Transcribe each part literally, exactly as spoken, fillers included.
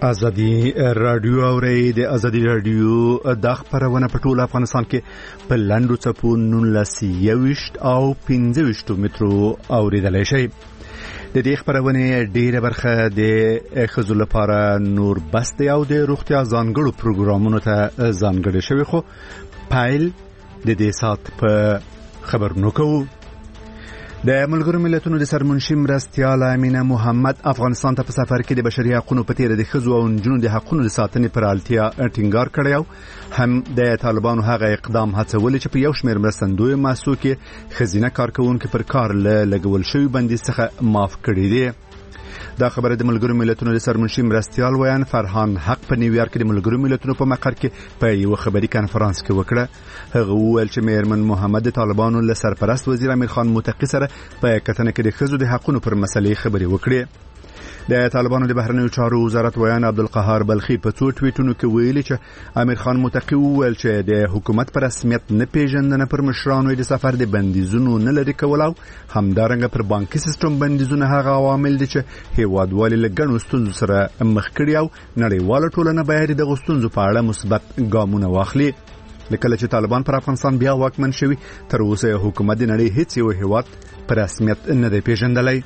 ازادي رادیو اوري د ازادي رادیو د خبرونه په ټول افغانستان کې په لندو چپو نولس یوشت او پنځه مترو اوریدلای شي. د دې خبرونه ډیره برخه د خزو لپاره نور بس دی او د روغتیا ځانګړو پروګرامونو ته ځانګړي شوی، خو پایل د دې سات په خبرونو کوو. د ملګرو ملتونو د سرمنشي مرستیال امینه محمد افغانستان ته په سفر کې د بشري حقوقو په تیر د خزو او نجونو د حقوقو د ساتنې پر اړتیا ټینګار کړی، هم د طالبانو هغه اقدام هڅول چې په یو شمېر مرستندوی مؤسسو کې خزینه کارکونکو پر کار لګول شوی بندیز څخه معاف کړی دی. دا خبره د ملګرو ملتونو د سرمنشي مرستیال ویان فرحان حق په نیویارک کې د ملګرو ملتونو په مقر کې په یو خبري کانفرنس کې وکړه. هغه وویل چې میرمن محمد د طالبانو له سرپرست وزیر امیر خان متقی سره په کتنه کې د خزو د حقوقو پر مسلې خبري وکړي. د طالبانو د بهرنیو چارو وزارت ویان عبدالقهار بلخی په څو ټویټونو کې ویلي چې امیر خان متقی وویل چې د حکومت پر رسمیت نه پیژندنه پر مشرانو د سفر د بندیزونو نه لري کول او همدارنګه پر بانکي سیستم بندیزونه هغه عوامل دي چې هیوادوالي له ګڼو ستونزو سره مخ کړي او نړیواله ټولنه باید د غوښتنو په اړه مثبت ګامونه واخلي. لکه چې طالبان پر افغانستان بیا واکمن شوي، تر اوسه حکومت د نړۍ هیڅ یو هیواد پر رسمیت نه دی پیژندلی.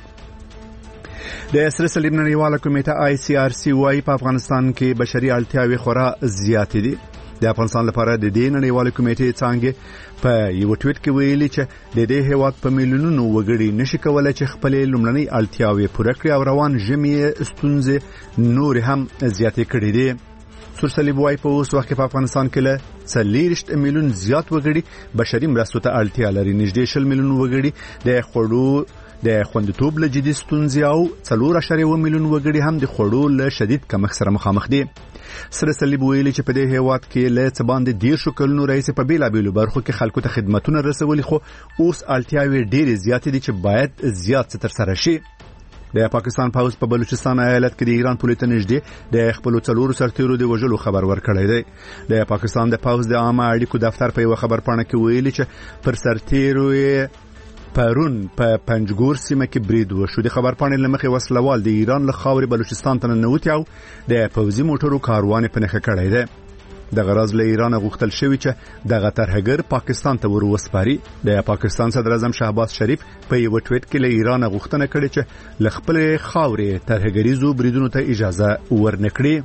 د سره صلیب نړیواله کمیټه آی سی آر سی وايي په افغانستان کې بشري اړتیاوې خورا زیاتې دي. د افغانستان لپاره د دې نړیواله کمیټې څنګه په یو ټویټ کې ویلي چې د دې هیواد په میلیونونو وګړي نشي کولای چې خپل لومړنۍ اړتیاوې پوره کړي او روان ژمي ستونزې نور هم زیاتې کړې دي. سور صلیب وايي په اوس وخت کې په افغانستان کې له څلوېښت میلیون زیات وګړي بشري مرستو ته اړتیا لري. نږدې شل میلیون وګړي د خوړو د خوندیتوب له جدي ستونزې او څلور اعشاریه اووه میلیون وګړي هم د خوړو له شدید کمښت سره مخامخ دي. سره صلیب ویلي چې په دې هیواد کې له څه باندې دیرشو کلونو راهیسې په بیلابیلو برخو کې خلکو ته خدمتونه رسولي، خو اوس اړتیاوې ډېرې زیاتې دي چې باید زیات څه ترسره شي. د پاکستان پوځ په بلوچستان ایالت کې د ایران پولې ته نږدې د خپلو څلورو سرتیرو د وژلو خبر ورکړی دی. د پاکستان د پوځ د عامه اړیکو دفتر په یو خبر پاڼه کې ویلي چې پر سرتیرو پرون په پنجګور سیمه کې برید وشو. د خبر پاڼې لمخې وسلوال د ایران له خاورې بلوچستان ته ننوتي او د پوځي موټرو کاروان په نښه کړی دی. د غرض له ایران غوښتل شوی چې دغه ترهګر پاکستان ته ور وسپاري. د پاکستان صدر اعظم شهباز شریف په یو ټویټ کې له ایران غوښتنه کړې چې له خپل خاورې ترهګریزو بریدونو ته اجازه ورنکړي.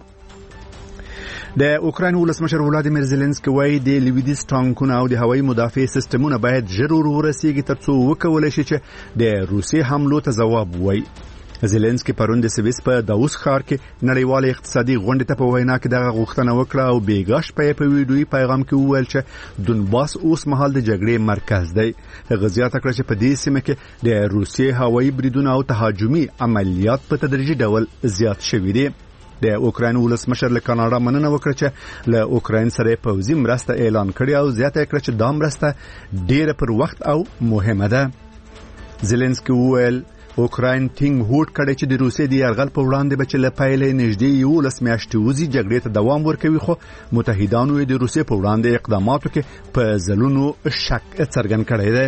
د اوکراین ولسمشر ولادیمیر زيلنسکي وايي د لویدیز ټانکونو او د هوایي مدافع سیستمونو باید ضرور ورسیږي ترڅو وکولای شي چې د روسي حملو ته ځواب ووایي. زيلنسکي پرون د سویس په داوس ښار کې نړیواله اقتصادي غونډې ته په وینا کې دغه غوښتنه وکړه او بیګاش په په ویډیوي پیغام کې وویل چې دونباس اوس مهال د جګړې مرکز دی. هغه زیاته کړه چې په دې سیمه کې د روسي هوایي بریدونو او تهاجمي عملیات په تدریجي ډول زیات شوي دي. د اوکراین ولسمشر له کاناډا مننه وکړه چې له اوکراین سره پوځي مرسته اعلان کړي او زیاته کړه چې دا مرسته ډیره پر وخت او مهمه ده. زيلنسکي وویل اوکراین ټینګ هوډ کړي چې د روسیې د یرغل په وړاندې به چې له پیلې نږدې یولس میاشتې وځي جګړې ته دوام ورکوي، خو متحدانو یې د روسیې په وړاندې اقداماتو کې په ځلونو شک څرګند کړی دی.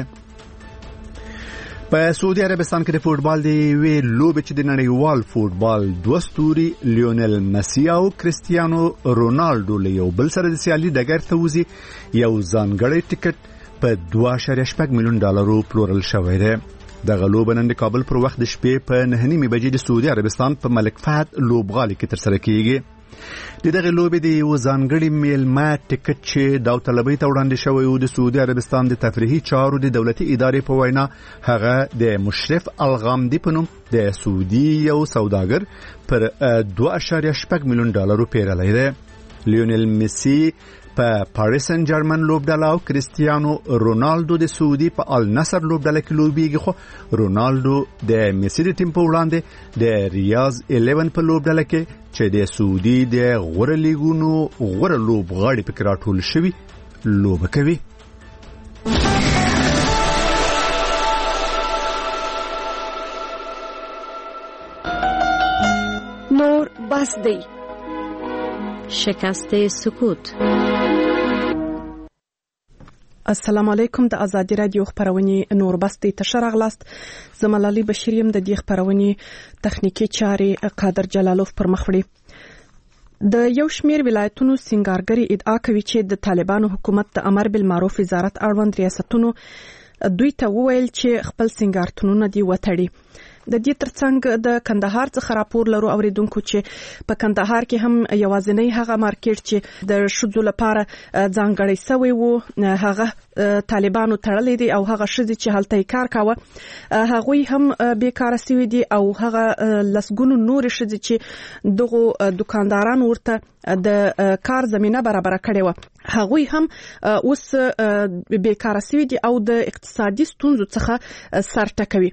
په سعودي عربستان کې د فوټبال د وی لوبې چې د نړیوال فوټبال دوه ستوري لیونل مسی او کریستیانو رونالډو له یو بل سره د سیالي ډګر ته وځي یو ځانګړی ټیکټ په دوه اعشاریه شپږ میلیون ډالرو پلورل شوی دی. دغه لوبه نن د کابل پر وخت د شپې په نهه نیمې بجې د سعودي عربستان په ملک فهد لوبغالي کې ترسره کیږي. د دغه لوبې د یو ځانګړي میلمه ټیکټ چې داوطلبۍ ته وړاندې شوی و د سعودي عربستان د تفریحي چارو د دولتي ادارې په وینا هغه د مشرف الغامدي په نوم د سعودي یو سوداګر پر دوه اعشاریه شپږ میلیون ډالرو پیرلی دی. لیونل مسی په پاریس سن جرمن لوبډله او کریستیانو رونالډو د سعودي په النصر لوبډله کې لوبیږي، خو رونالډو د مسی د ټیم په وړاندې د ریاض الیون په لوبډله کې چې د سعودي د غوره لیګونو غوره لوبغاړي پکې راټول شوي لوبه کوي. نور بس دی شکست سکوت. السلام علیکم. د ازادي رادیو خبرونه نور بستي تشرغلاست زملالي بشریم د دې خبرونه تخنیکی چاري قادر جلالوف پر مخ وړي. د یو شمیر ولایتونو سنگارګری ادعا کوي چې د طالبانو حکومت د امر بالمعروف وزارت اړوند ریاستونو دوی ته وویل چې خپل سنگارتونونه دی وتړي. د دې ترڅنګ د کندهار څخه راپور لرو اوریدونکو چې په کندهار کې هم یوازینی هغه مارکیټ چې د شذو لپاره ځانګړی شوی وو هغه طالبانو تړلې دي او هغه شذې چې هلته کار کاوه هغوی هم بیکاره شوي دي او هغه لسګونو نور شذې چې دغه دکانداران ورته د کار زمينه برابر کړې و هغوی هم اوس بیکاره شوي دي او د اقتصادي ستونزو څخه سر ټکوي.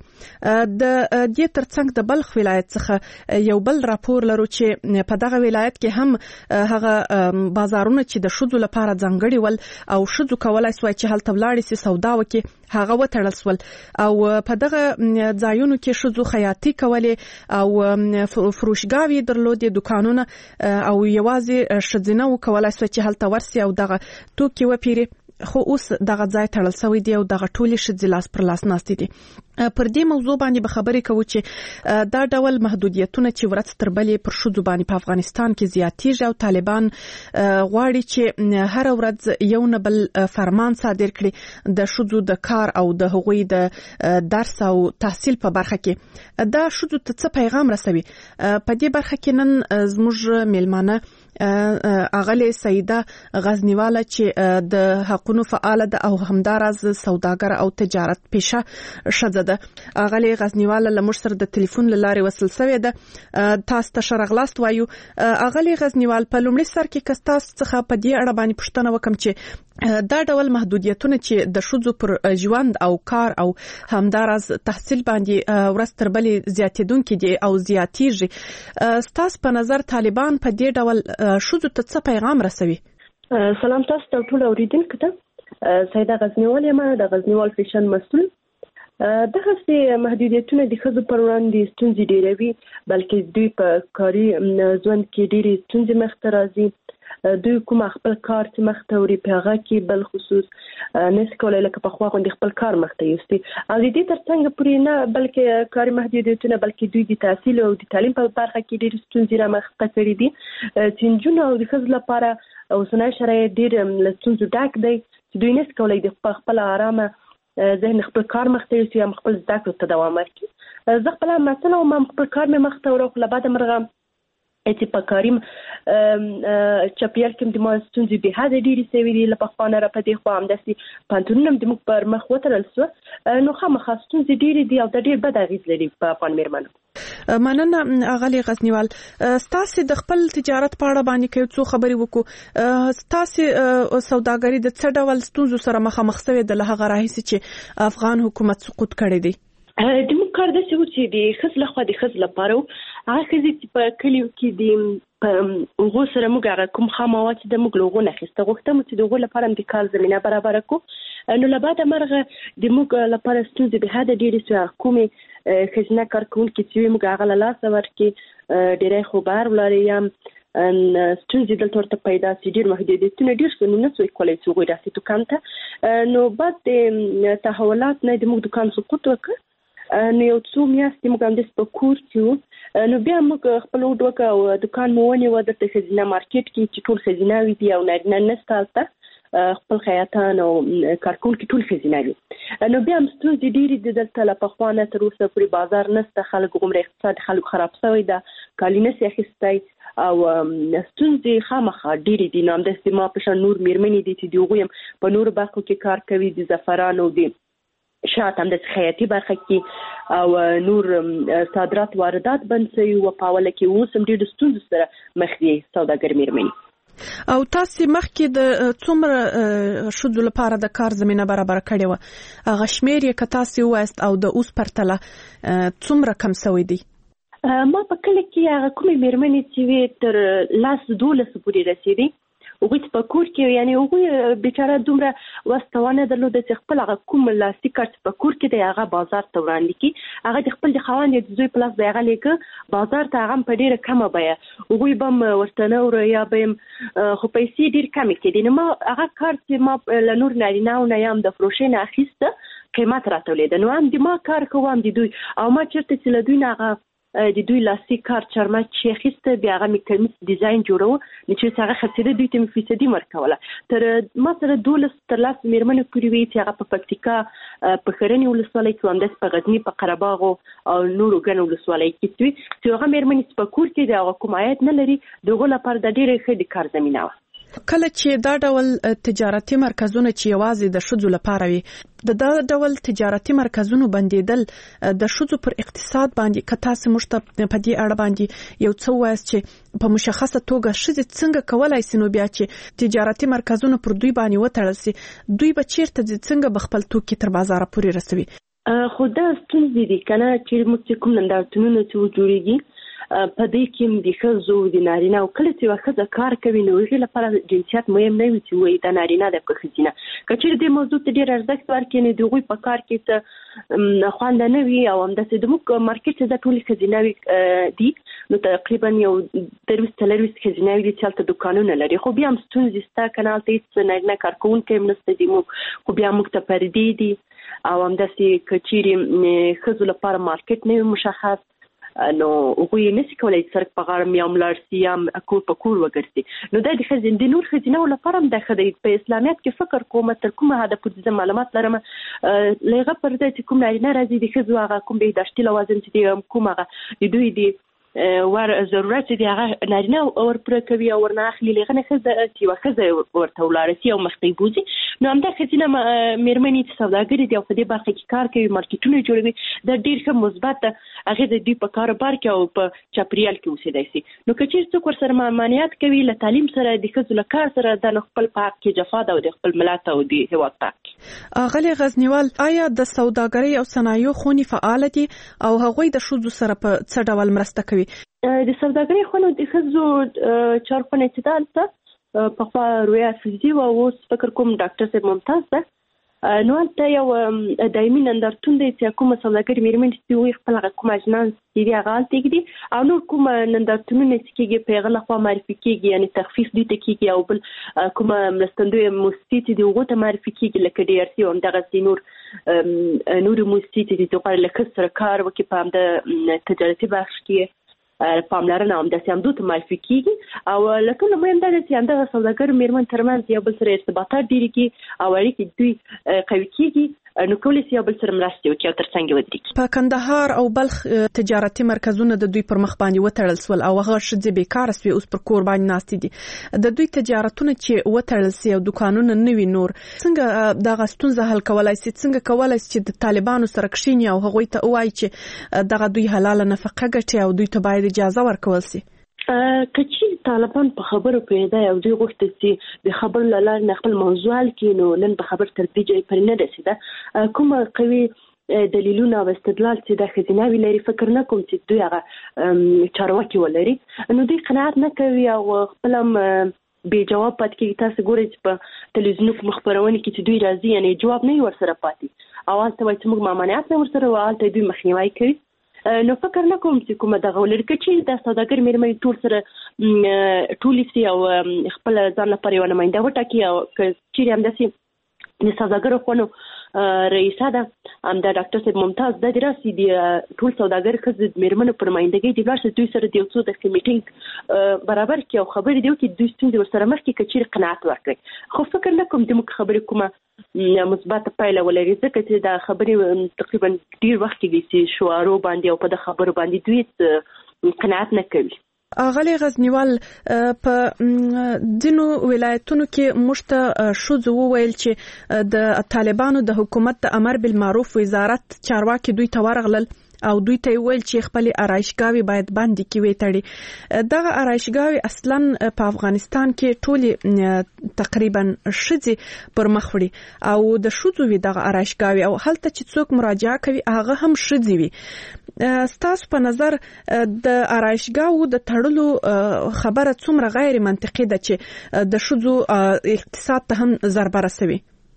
د دې ترڅنګ د بلخ ولایت څخه یو بل راپور لرو چې په دغه ولایت کې هم هغه بازارونه چې د شذو لپاره ځانګړي ول او شذو کولای سوای چې هلته ولاړ سي سودا وکي هغه وتړل سول او په دغه ځایونو کې شذو خیاطي کولې او فروشګاوي درلودې دکانونه او یوازې شذنه وکولای سوای چې هلته ورسي او دغه توکي وپیري خو اوس دغه ځای تړل شوی دی او دغه ټولي شذې لاس پر لاس ناستې دي. پر دې موضوع باندې به خبرې کوو چې دا ډول محدودیتونه چې ورځ تر بلې پر شذو باندې په افغانستان کې زیاتېږي او طالبان غواړي چې هر ورځ یو نه بل فرمان صادر کړي د شذو د کار او د هغوی د درس او تحصیل په برخه کې. دا شذو ته څه پیغام رسوي؟ په دې برخه کې نن زموږ میلمانه اغلی سیده غزنیواله چې د حقوقو فعال ده او همدارز سوداګر او تجارت پیشه شده ده. اغلی غزنیواله لمر سره د ټلیفون لارې وصل شوی ده. تاسو ته شرغلاست وایو. اغلی غزنیوال په لومړي سر کې کستاس څخه په دې اړه باندې پوښتنه وکم چې دا ډول محدودیتونه چې د شذو پر ژوند او کار او همدارز تحصیل باندې ورځ تر بلې زیاتېدونکي دي او زیاتېږي، ستاسو په نظر طالبان په دې ډول شذو ته څه پیغام رسوي؟ سلام تاسو ته ټول اوریدونکو ته. سیده غزنیوال یم، د غزنیوال فیشن مسؤل. دغه سي محدودیتونه د ښځو پر وړاندې ستونزې ډېروي، بلکې دوی په کاري ژوند کې ډېرې ستونزې مخته راځي. دوی کوم خپل کار چې مخته وړي په هغه کې بل خصوص نس کولای لکه په خوا غوندې خپل کار مخته یوسي او د دې ترڅنګ پورې نه بلکې کاري محدودیتونه بلکې دوی د تحصیل او د تعلیم په برخه کې ډېرې ستونزې رامخته کړي دي چې نجونو او د ښځو لپاره اوسنی شرایط ډېر له ستونزو ډک دی چې دوی نس کولای د خپل آرامه ذهن خپل کار مخته یوسي یا خپل زده کړو ته دوام ورکړي. زه خپله مثلا وم خپل کار مې مخته وړو خو له بعده مرغه چې په کاریم چاپیریال کې د ما ستونزې به حد ډېرې سوي دي له پخوا نه را په دې خوا همداسې پوهنتونونه هم زموږ پر مخ وتړل سوه، نو خامخا ستونزې ډېرې دي او دا ډېر بد اغېز لري په افغان مېرمنو. مننه اغلی غزنیوال. ستاسو د خپل تجارت په اړه باندې کې څو خبرې وکړو. ستاسو سوداګري د څه ډول ستونزو سره مخامخ شوې ده له هغه راهیسې چې افغان حکومت سقوط کړی دی؟ د موږ کار داسې و چې د ښځو لخوا د ښځو لپاره و، هغه ښځې چې په کلیو کې د هغو سره موږ هغه کوم خام مواد چې د موږ له هغو نه اخیسته غوښته مو چې د هغو لپاره هم د کار زمینه برابره کړو. نو له بعده مرغه د موږ لپاره ستونزې به حده ډېرې سوې، کومې ښځینه کارکوونکې چې وي موږ هغه له لاسه ورکړي، ډېری خو بهر ولاړې یم ستونزې دلته ورته پیدا سي، ډېر محدودیتونه ډېر شو، نو نه سوی کولی چې هغوی راسي دوکان ته. نو بعد د تحولات نه د موږ دوکان سقوط وکړ، نو یو څو میاشتې موږ همداسې په کور کې وو، نو بیا موږ خپل هوډ وکړ او دوکان مو ونیوه دلته ښځینه مارکیټ کې چې ټول ښځیناوي دي او نارینه نشته هلته، خپل خیاطان او کارکوونکي ټول ښځینه دي. نو بیا هم ستونزې ډېرې دي دلته له پخوا نه تر اوسه پورې بازار نشته، خلک غومره اقتصاد خلک خراب شوی ده، کالي نشي اخیستی او ستونزې خامخا ډېرې دي. نو همداسې ما په شان نور مېرمنې دي چې د هغوی هم په نورو برخو کې کار کوي، د زعفرانو د شات هم د خیاطي برخه کې او نور صادرات واردات بند شوي وو په اوله کې، اوس هم ډېرو ستونزو سره مخ دي سوداګر مېرمنې. او تاسو مخکې د څومره ښځو لپاره د کار زمینه برابر کړې وه؟ هغه شمېر یې که تاسو ووایاست او د اوس پرتله څومره کم شوی دی؟ ما په کله کې هغه کومې مېرمنې چې وې تر لاس دولسو پورې رسېدې، هغوی چې په کور کې یعنې هغوی بیچاره دومره وس توانه درلوده چې خپل هغه کوم لاسي کار چې په کور کې دی هغه بازار ته وړاندې کړي، هغه د خپل د خاوند د زوی په لاس به یې هغه لېږه بازار ته، هغه هم په ډېره کمه بیه، هغوی به هم ورته نه وړه یا به یم خو پیسې ډېر کمې کېدې. نو ما هغه کار چې ما له نور نارینهو نه یا هم د فروشۍ نه اخیسته قیمت راته ولېده، نو هم د ما کار کوه هم د دوی، او ما چېرته چې له دوی نه هغه د دوی لاسي کار چرمه چې خسته بیا هغه میکانیک ډیزاین جوړو چې هغه خسته دوی ته فیصدي ورکوله تر ما سره دولس تر لاس میرمنې کړې وي چې هغه په پکتیکا په خرنی ولسوالۍ کې هم د په غزنی په قره باغ او نورو ګڼو ولسوالۍ کې چې هغه میرمنې په کور کې د حکومت نه لري دغه لپاره د ډېرې ښه د کار زمينه و. کله چې دا ډول تجارتي مرکزونه چې یوازې د شذو لپاره وي د دا ډول تجارتي مرکزونو بندیدل د شذو پر اقتصاد باندې کتا سمشت په دې اړه باندې یو څه وایي چې په مشخصه توګه شذ څنګه کولای سي نو بیا چې تجارتي مرکزونه پر دوی باندې وتړل سي دوی به چیرته څنګه بخپل توکي تر بازار پورې رسوي. خو دا ستونزې دي کنه چې موږ کوم نندارتونونه چې جوړیږي په دې کې د ښځو د نارینه او کله چې ښځه کار کوي نو هغې لپاره جنسیت مهم نه وي چې وایي دا نارینه ده که ښځینه که چېرې دې موضوع ته ډېر ارزښت ورکړي نو د هغوی په کار کې څه خوانده نه وي او همداسې زموږ مارکېټ چې دا ټولې ښځیناوې دي نو تقریبا یو درویشت څلرویشت ښځیناوې دي چې هلته دوکانونه لري خو بیا هم ستونزې شته که نه هلته هېڅ نارینه کارکوونکی هم نشته دي موږ خو بیا موږ ته پردې دي او همداسې که چېرې ښځو لپاره مارکېټ نه وي مشخص نو هغوی نشي کولی چې سړک په غاړه یا هم لاړ شي یا کور په کور وګرځي نو دا د ښځې د نور ښځیناو لپاره هم دا ښه دی. په اسلامیت کې فکر کوم تر کومه حده پورې زه معلومات لرم له هغه پر ځای چې کوم نارینه راځي د ښځو هغه کوم بهداشتي لوازم چې دي کوم هغه د دوی د ور ضرورت دي هغه نارینه ورپوره کوي او ورنه اخلي لغه نه ښځه چې یوه ښځه ورته ولاړه شي او مخته یې بوځي نو همدا ښځینه مېرمنې چې سوداګرې دي او په دې برخه کې کار کوي مارکېټونه جوړوي دا ډېر ښه مثبت هغې د دوی په کاروبار کې او په چاپریال کې اوسېدی شي نو که چېرې څوک ورسره ممانعت کوي له تعلیم سره د ښځو له کار سره دا نو خپل په حق کې جفا ده او د خپل ملت او د هېواد په حق کې. غلې غزنیوال آیا د سوداګرۍ او صنایعو خونې فعاله دي او هغوی د ښځو سره په څه ډول مرسته کوي؟ د سوداګرۍ خونو د ښځو چارخونه چې ده هلته پخوا رویا فیضي وه اوس فکر کوم ډاکټر صاحب ممتاز ده نو هلته یو دایمي نندارتون دی چې کومه سوداګرې مېرمنې چې هغوی خپل هغه کوم اجناس چې دي هغه هلته ږدي او نور کوم نندارتونونه چې کېږي په هغه لخوا معرفي کېږي یعنې تخفیف دوی ته کېږي او بل کومه مرستندویه موسسې چې دي هغو ته معرفي کېږي لکه ډي ار سي او همدغسې نور نورې موسسې چې دي چې غواړي له ښځو سره کار وکړي په همده تجارتي بخش کې پاملرنه هم داسې همدو ته معرفي کېږي او له ټولو مهم دا ده چې همدغه سوداګرو مېرمن ترمنځ یو بل سره ارتباطات ډېرېږي او اړیکې دوی قوي کېږي نو کولی شي یو بل سره مرستې وکړي او تر څنګ یې ودرېږي. په کندهار او بلخ تجارتي مرکزونه د دوی پر مخ باندې وتړل سول او هغه ښځې بیکاره سوې اوس پر کور باندې ناستې دي د دوی تجارتونه چې وتړل سي او دوکانونه نه وي نور څنګه دغه ستونزه حل کولای سي څنګه کولای سي چې د طالبانو سره کښیني او هغوی ته ووایي چې دغه دوی حلاله نفقه ګټي او دوی ته باید اجازه ورکول سي؟ که چېرې طالبان په خبرو پوهېدی او دوی غوښتل چې د خبرو له لارې نه خپل موضوع حل کړي نو نن په خبر تر دې ځایه پورې نه رسېده کومه قوي دلیلونه او استدلال چې دا ښځیناوې لري فکر نه کوم چې دوی هغه چارواکي ولري نو دوی قناعت نه کوي او خپل هم بې جواب پاتې کېږي. تاسو ګورئ چې په تلویزیونو کوم خپرونې کې چې دوی راځي یعنې جواب نه وي ورسره پاتې او هلته وایي چې موږ ممانعت نه ورسره وه هلته دوی مخنیوی کوي نو فکر نه کوم چې کومه دغه ولري که چېرې دا سوداګر مېرمنې ټول سره ټولې سي او خپل ځان لپاره یوه نماینده وټاکي او که چېرې همداسې د سوداګرو خونو رئیسه ده همدا ډاکټر صاحب ممتاز دا دې راسي د ټول سوداګر ښځو مېرمنو پر نمایندګۍ دې ولاړ شي دوی سره د یو څو دقیقې میټینګ برابر کړي او خبرې دې وکړي دوی ستونزې ورسره مخ کړي که چېرې قناعت ورکړي خو فکر نه کوم زموږ خبرې کومه مثبته پایله ولري ځکه چې دا خبرې تقریبا ډېر وخت کېږي چې شعارو باندې او په د خبرو باندې دوی قناعت نه کوي. غلې غزنیوال په ځینو ولایتونو کې موږ ته ښځو وویل چې د طالبانو د حکومت د امر بالمعروف وزارت چارواکي دوی ته ورغلل او دوی ته ویل چې خپل آرایشګاوي باید باندې کې وي تړي دغه آرایشګاوي اصلا په افغانستان کې ټولي تقریبا ښځې پر مخ وړي او د ښځو وي دغه آرایشګاوي او هلته چې څوک مراجعه کوي هغه هم ښځې وي ستاسو په نظر د آرایشګاوو د تړلو خبره څومره غیر منطقي ده چې د ښځو اقتصاد ته هم ضربه رسوي؟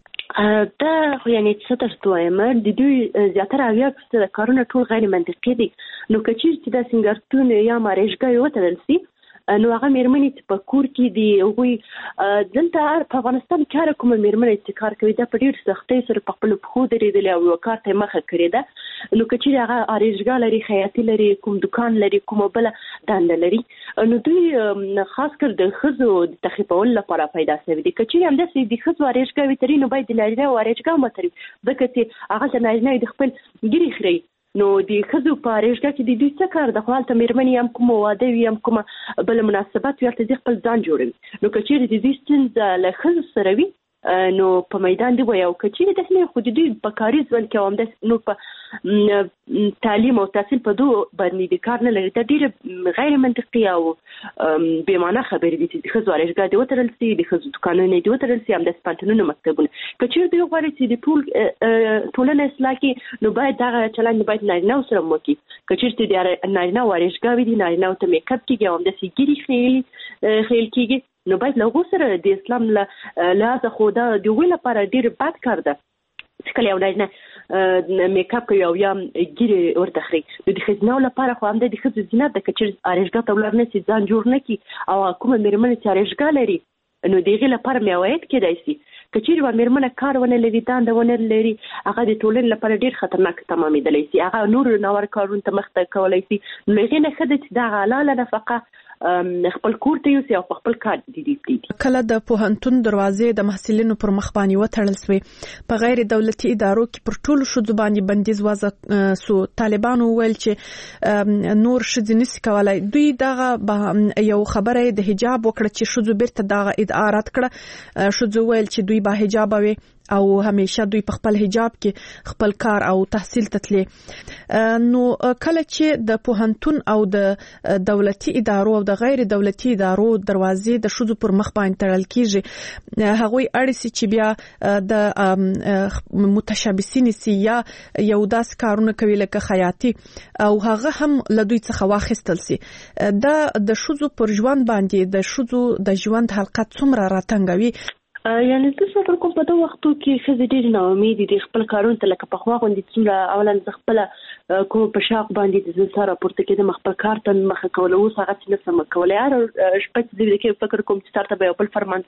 دا خو یعنې څه درته وایم د دوی زیاتره اویا فیصده کارونه ټول غیر منطقي دي نو که چېرې چې دا سینګارتون یا آرایشګاوې وتړل سي نو هغه میرمنې چې په کور کې دي هغوی دلته په افغانستان کې هر کومه میرمنې چې کار کوي دا په ډېر سختۍ سره په خپلو پښو درېدلې او یو کار ته مخه کړې ده نو که چیرې هغه آرایشګاه لري خیاطي لري کوم دکان لري کومه بله دنده لري نو دوی خاص کر د ښځو د تخریبولو لپاره پیدا شوي دي که چیرې همداسې د ښځو آرایشګاوې تري نو باید د نارینهو آرایشګاه وتړي ځکه چې هغلته نارینه د خپل ګیرې خوري نو د ښځو په آرایشګاه کې د دوی څه کار ده خو هلته میرمنې هم کومه واده وي هم کومه بله مناسبت وي هلته دوی خپل ځان جوړوي نو که چیرې د دوی ستونزه له ښځو سره وي نو په میدان دی وایي او که چیرې داسې نه خو د دوی په کاري ژوند کې او همداسې نو په تعلیم او تحصیل په دوو باندې د کار نه لري دا ډېره غیر منطقي او بې معنا خبرې دي چې د ښځو آرایشګاه دې وتړل سي د ښځو دوکانونه دې وتړل سي همداسې پوهنتونونه مکتبونه که چیرې دوی غواړي چې د ټول ټولنه اصلاح کړي نو باید دغه چلند باید نارینهو سره وکړي که چیرې د نارینهو آرایشګاوې دي نارینهو ته میک اپ کېږي او همداسې ګیرې خیل خیل کېږي نو باید له هغو سره د اسلام له لحاظه خو دا د هغوی لپاره ډېر بد کار ده چې کله یو نارینه میک اپ کوي او یا ګیرې ورته خوري نو د ښځینهو لپاره خو همدا د ښځو زینت ده که چیرې آرایشګاه ته ولاړ نه شي ځان جوړ نه کړي او کومه میرمنه چې آرایشګاه لري نو د هغې لپاره مې عواید کېدای شي که چیرې یوه میرمنه کار ونه لري دنده ونه لري هغه د ټولنې لپاره ډېر خطرناک تمامېدلی شي هغه نورو ناوړه کارونو ته مخته کولی شي نو له هغې نه ښه ده چې دغه حلاله نفقه خپل کور ته یوسي او په خپل کار دي دي کله د پوهنتون دروازې د محصلینو پر مخ باندې وتړل شوې په غیر دولتي ادارو کې پر ټولو ښځو باندې بندیز وضع سو طالبانو ویل چې نور ښځې نشي کولای دوی دغه یو خبره د حجاب وکړه چې ښځو بیرته دغه ادعا رد کړه ښځو ویل چې دوی با حجاب وي او همیشه دوی په خپل حجاب کې خپل کار او تحصیل تتلي نو کله چې د پوهنتون او د دولتي ادارو او د غیر دولتي ادارو دروازې د ښځو پر مخ باندې تړل کیږي هغوی اړیسي چې بیا د متشابسین سي یا یو داس کارونه کوي لکه خیاطي او هغه هم له دوی څخه واخیستل سي دا د ښځو پر ژوند باندې د ښځو د ژوند حلقه څومره راتنګوي یعنی زه فکر کوم په دغه وختو کې ښځې ډېرې ناامیدې دي خپل کارونو ته لکه پخوا غوندې څومره اولا زه خپله کوم په شاق باندې د زه ساه راپورته کېدم خپل کار ته مې مخه کوله اوس هغه څه نشم کولی هره شپه چې زه ویده کېږم فکر کوم چې سهار ته به یو بل فرمان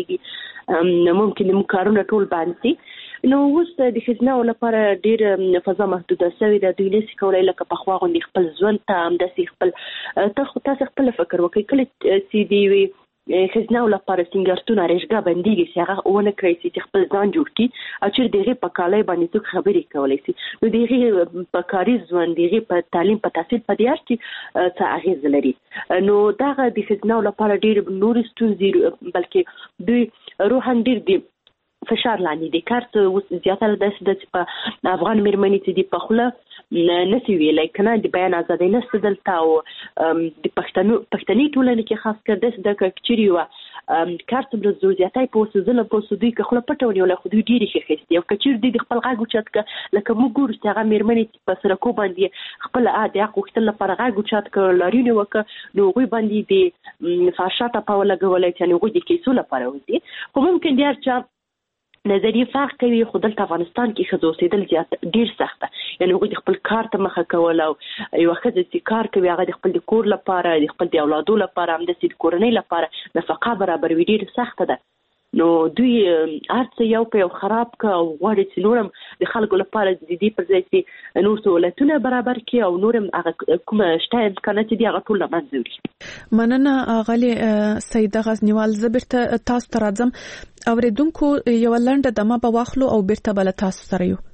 صادرېږي ممکن زموږ کارونه ټول بند شي نو اوس د ښځینهو لپاره ډېر فضا محدوده شوې ده دوی نشي کولی لکه پخوا غوندې خپل ژوند ته همداسې خپل تاسو خپله فکر وکړئ کله چې د یوې ښځینهو لپاره سینګارتون آرایشګاه بندېږي چې هغه ونه کړی شي چې خپل ځان جوړ کړي او چیرې د هغې په کالۍ باندې څوک خبرې کولی شي نو د هغې په کاري ژوند د هغې په تعلیم په تحصیل په دې هر کې څه اغېز لري نو دغه د ښځینهو لپاره ډېرې نورې ستونزې بلکې دوی روحاً ډېر دي فشار لاندې دي کار څه اوس زیاتره داسې ده چې په افغان میرمنې چې دي په خوله نشي ویلی که نه د بیان ازادۍ نشته دلته او د پښتنو پښتني ټولنې کې خاص کر داسې ده که چیرې یوه کار څومره زور زیاتی په اوسه ظلم په اوسه دوی که خوله پټه ونیولی خو دوی ډېرې ښې ښایستې او که چیرې دوی د خپل غږ اوچت کړه لکه موږ ګورو چې هغه میرمنې چې په سرکو باندې خپل د حق غوښتلو لپاره غږ اوچت کړه لاریون یې وکړه نو هغوی باندې د فحشا ټپه ولګولی چې یعنې هغوی د کیسو لپاره وځي خو ممکن د هر چا نظریه فرق کوي خو دلته افغانستان کې ښځو اوسېدل زیات ډېر سخت ده یعنې هغوی د خپل کار ته مخه کول او یوه ښځه چې کار کوي هغه د خپل د کور لپاره د خپل د اولادو لپاره همداسې د کورنۍ لپاره نفقه برابروي ډېره سخته ده نو دوی هر څه یو په یو خراب کړه او غواړي چې نور هم د خلکو لپاره د دې پر ځای چې نور سهولتونه برابر کړي او نور هم هغه کومه شته امکانات دي هغه ټول له منځه وړي مننه غالي سیده غزنیوال زه بیرته تاسو ته راځم اورېدونکو یوه لنډه دمه به واخلو او بیرته به له تاسو سره یو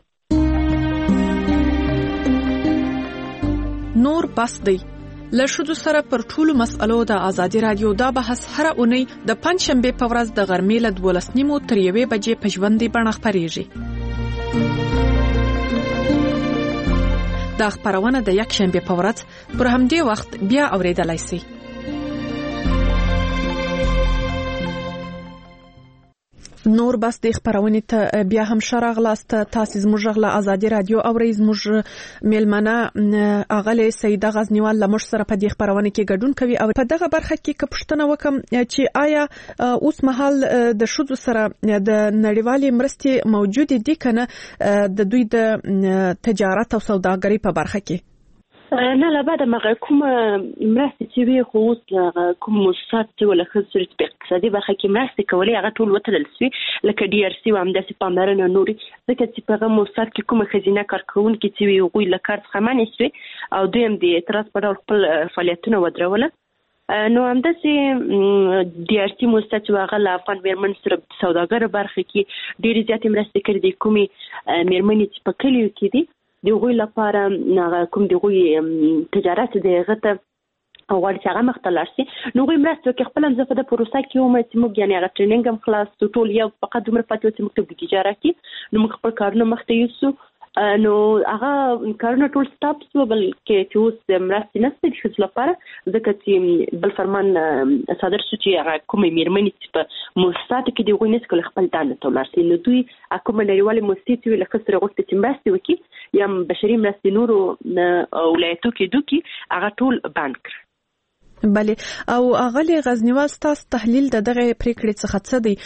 نور بس دی له ښځو سره پر ټولو مسئلو د ازادي رادیو دا بحث هره اونۍ د پنجشنبې په ورځ د غرمې له دولس نیمو تر یوې بجې په ژوندۍ بڼه خپرېږي. دا خپرونه د یکشنبې په ورځ پر همدې وخت بیا اورېدلای شئ. نور بس د خبرونه ته بیا هم شراغلاست تاسو زموږ غلا ازادي رادیو او رئیس زموږ میلمنه اغله سیده غزنیوال لمر سره په دې خبرونه کې ګډون کوي او په دغه برخه کې که پوښتنه وکم چې آیا اوس مهال د شذو سره د نړیوالې مرستې موجود دي کنه د دوی د تجارت او سوداګرۍ په برخه کې؟ نه لا بعد ما کوم مرستې چې وي خو اوس کوم مؤسسات چې ولا خصوصي په اقتصادي برخه کې مرستې کولې هغه ټول وتړل شوي لکه ډي ار سي او همداسې پاملرنه نوري ځکه چې په هغه مؤسسات کې کومه ښځینه کارکوونکې چې وي هغوی له کار څخه منع شوي او دوی هم د اعتراض په ډول خپل فعالیتونه ودروله. نو همداسې ډي ار سي مؤسسه چې هغه له افغان میرمنو سره د سوداګرو برخه کې ډېرې زیاتې مرستې کړې دي. کومې میرمنې چې په کلیو کې دي د هغوی لپاره کوم د هغوی تجارت دی هغه ته غواړي چې هغه مخته لاړ شي نو هغوی مرسته وکړي. خپله هم زه په دې پروسه کې وم چې موږ یعنې هغه ټریننګ هم خلاص ټول یو فقط دومره پاتې و چې موږ ته په تجارت کې نو موږ خپل کارونه مخته یوسو نو هغه کارونه ټول سټاپ شو بلکې چې اوس مرستې نشته د ښځو لپاره ځکه چې بل فرمان صادر شو چې هغه کومې میرمنې چې په مؤسساتو کې د هغوی نشي کولی خپل دنده ته ولاړ شي نو دوی کومه نړیوالې مؤسسې چې وي له ښځو سره غوښتي چې مرستې وکړي یا بشري مرستې نورو ولایتو کې دوی هغه ټول بند کړ. بله او اغلی غزنیوال ستاسو تحلیل د دغه پریکړې څخه څه دی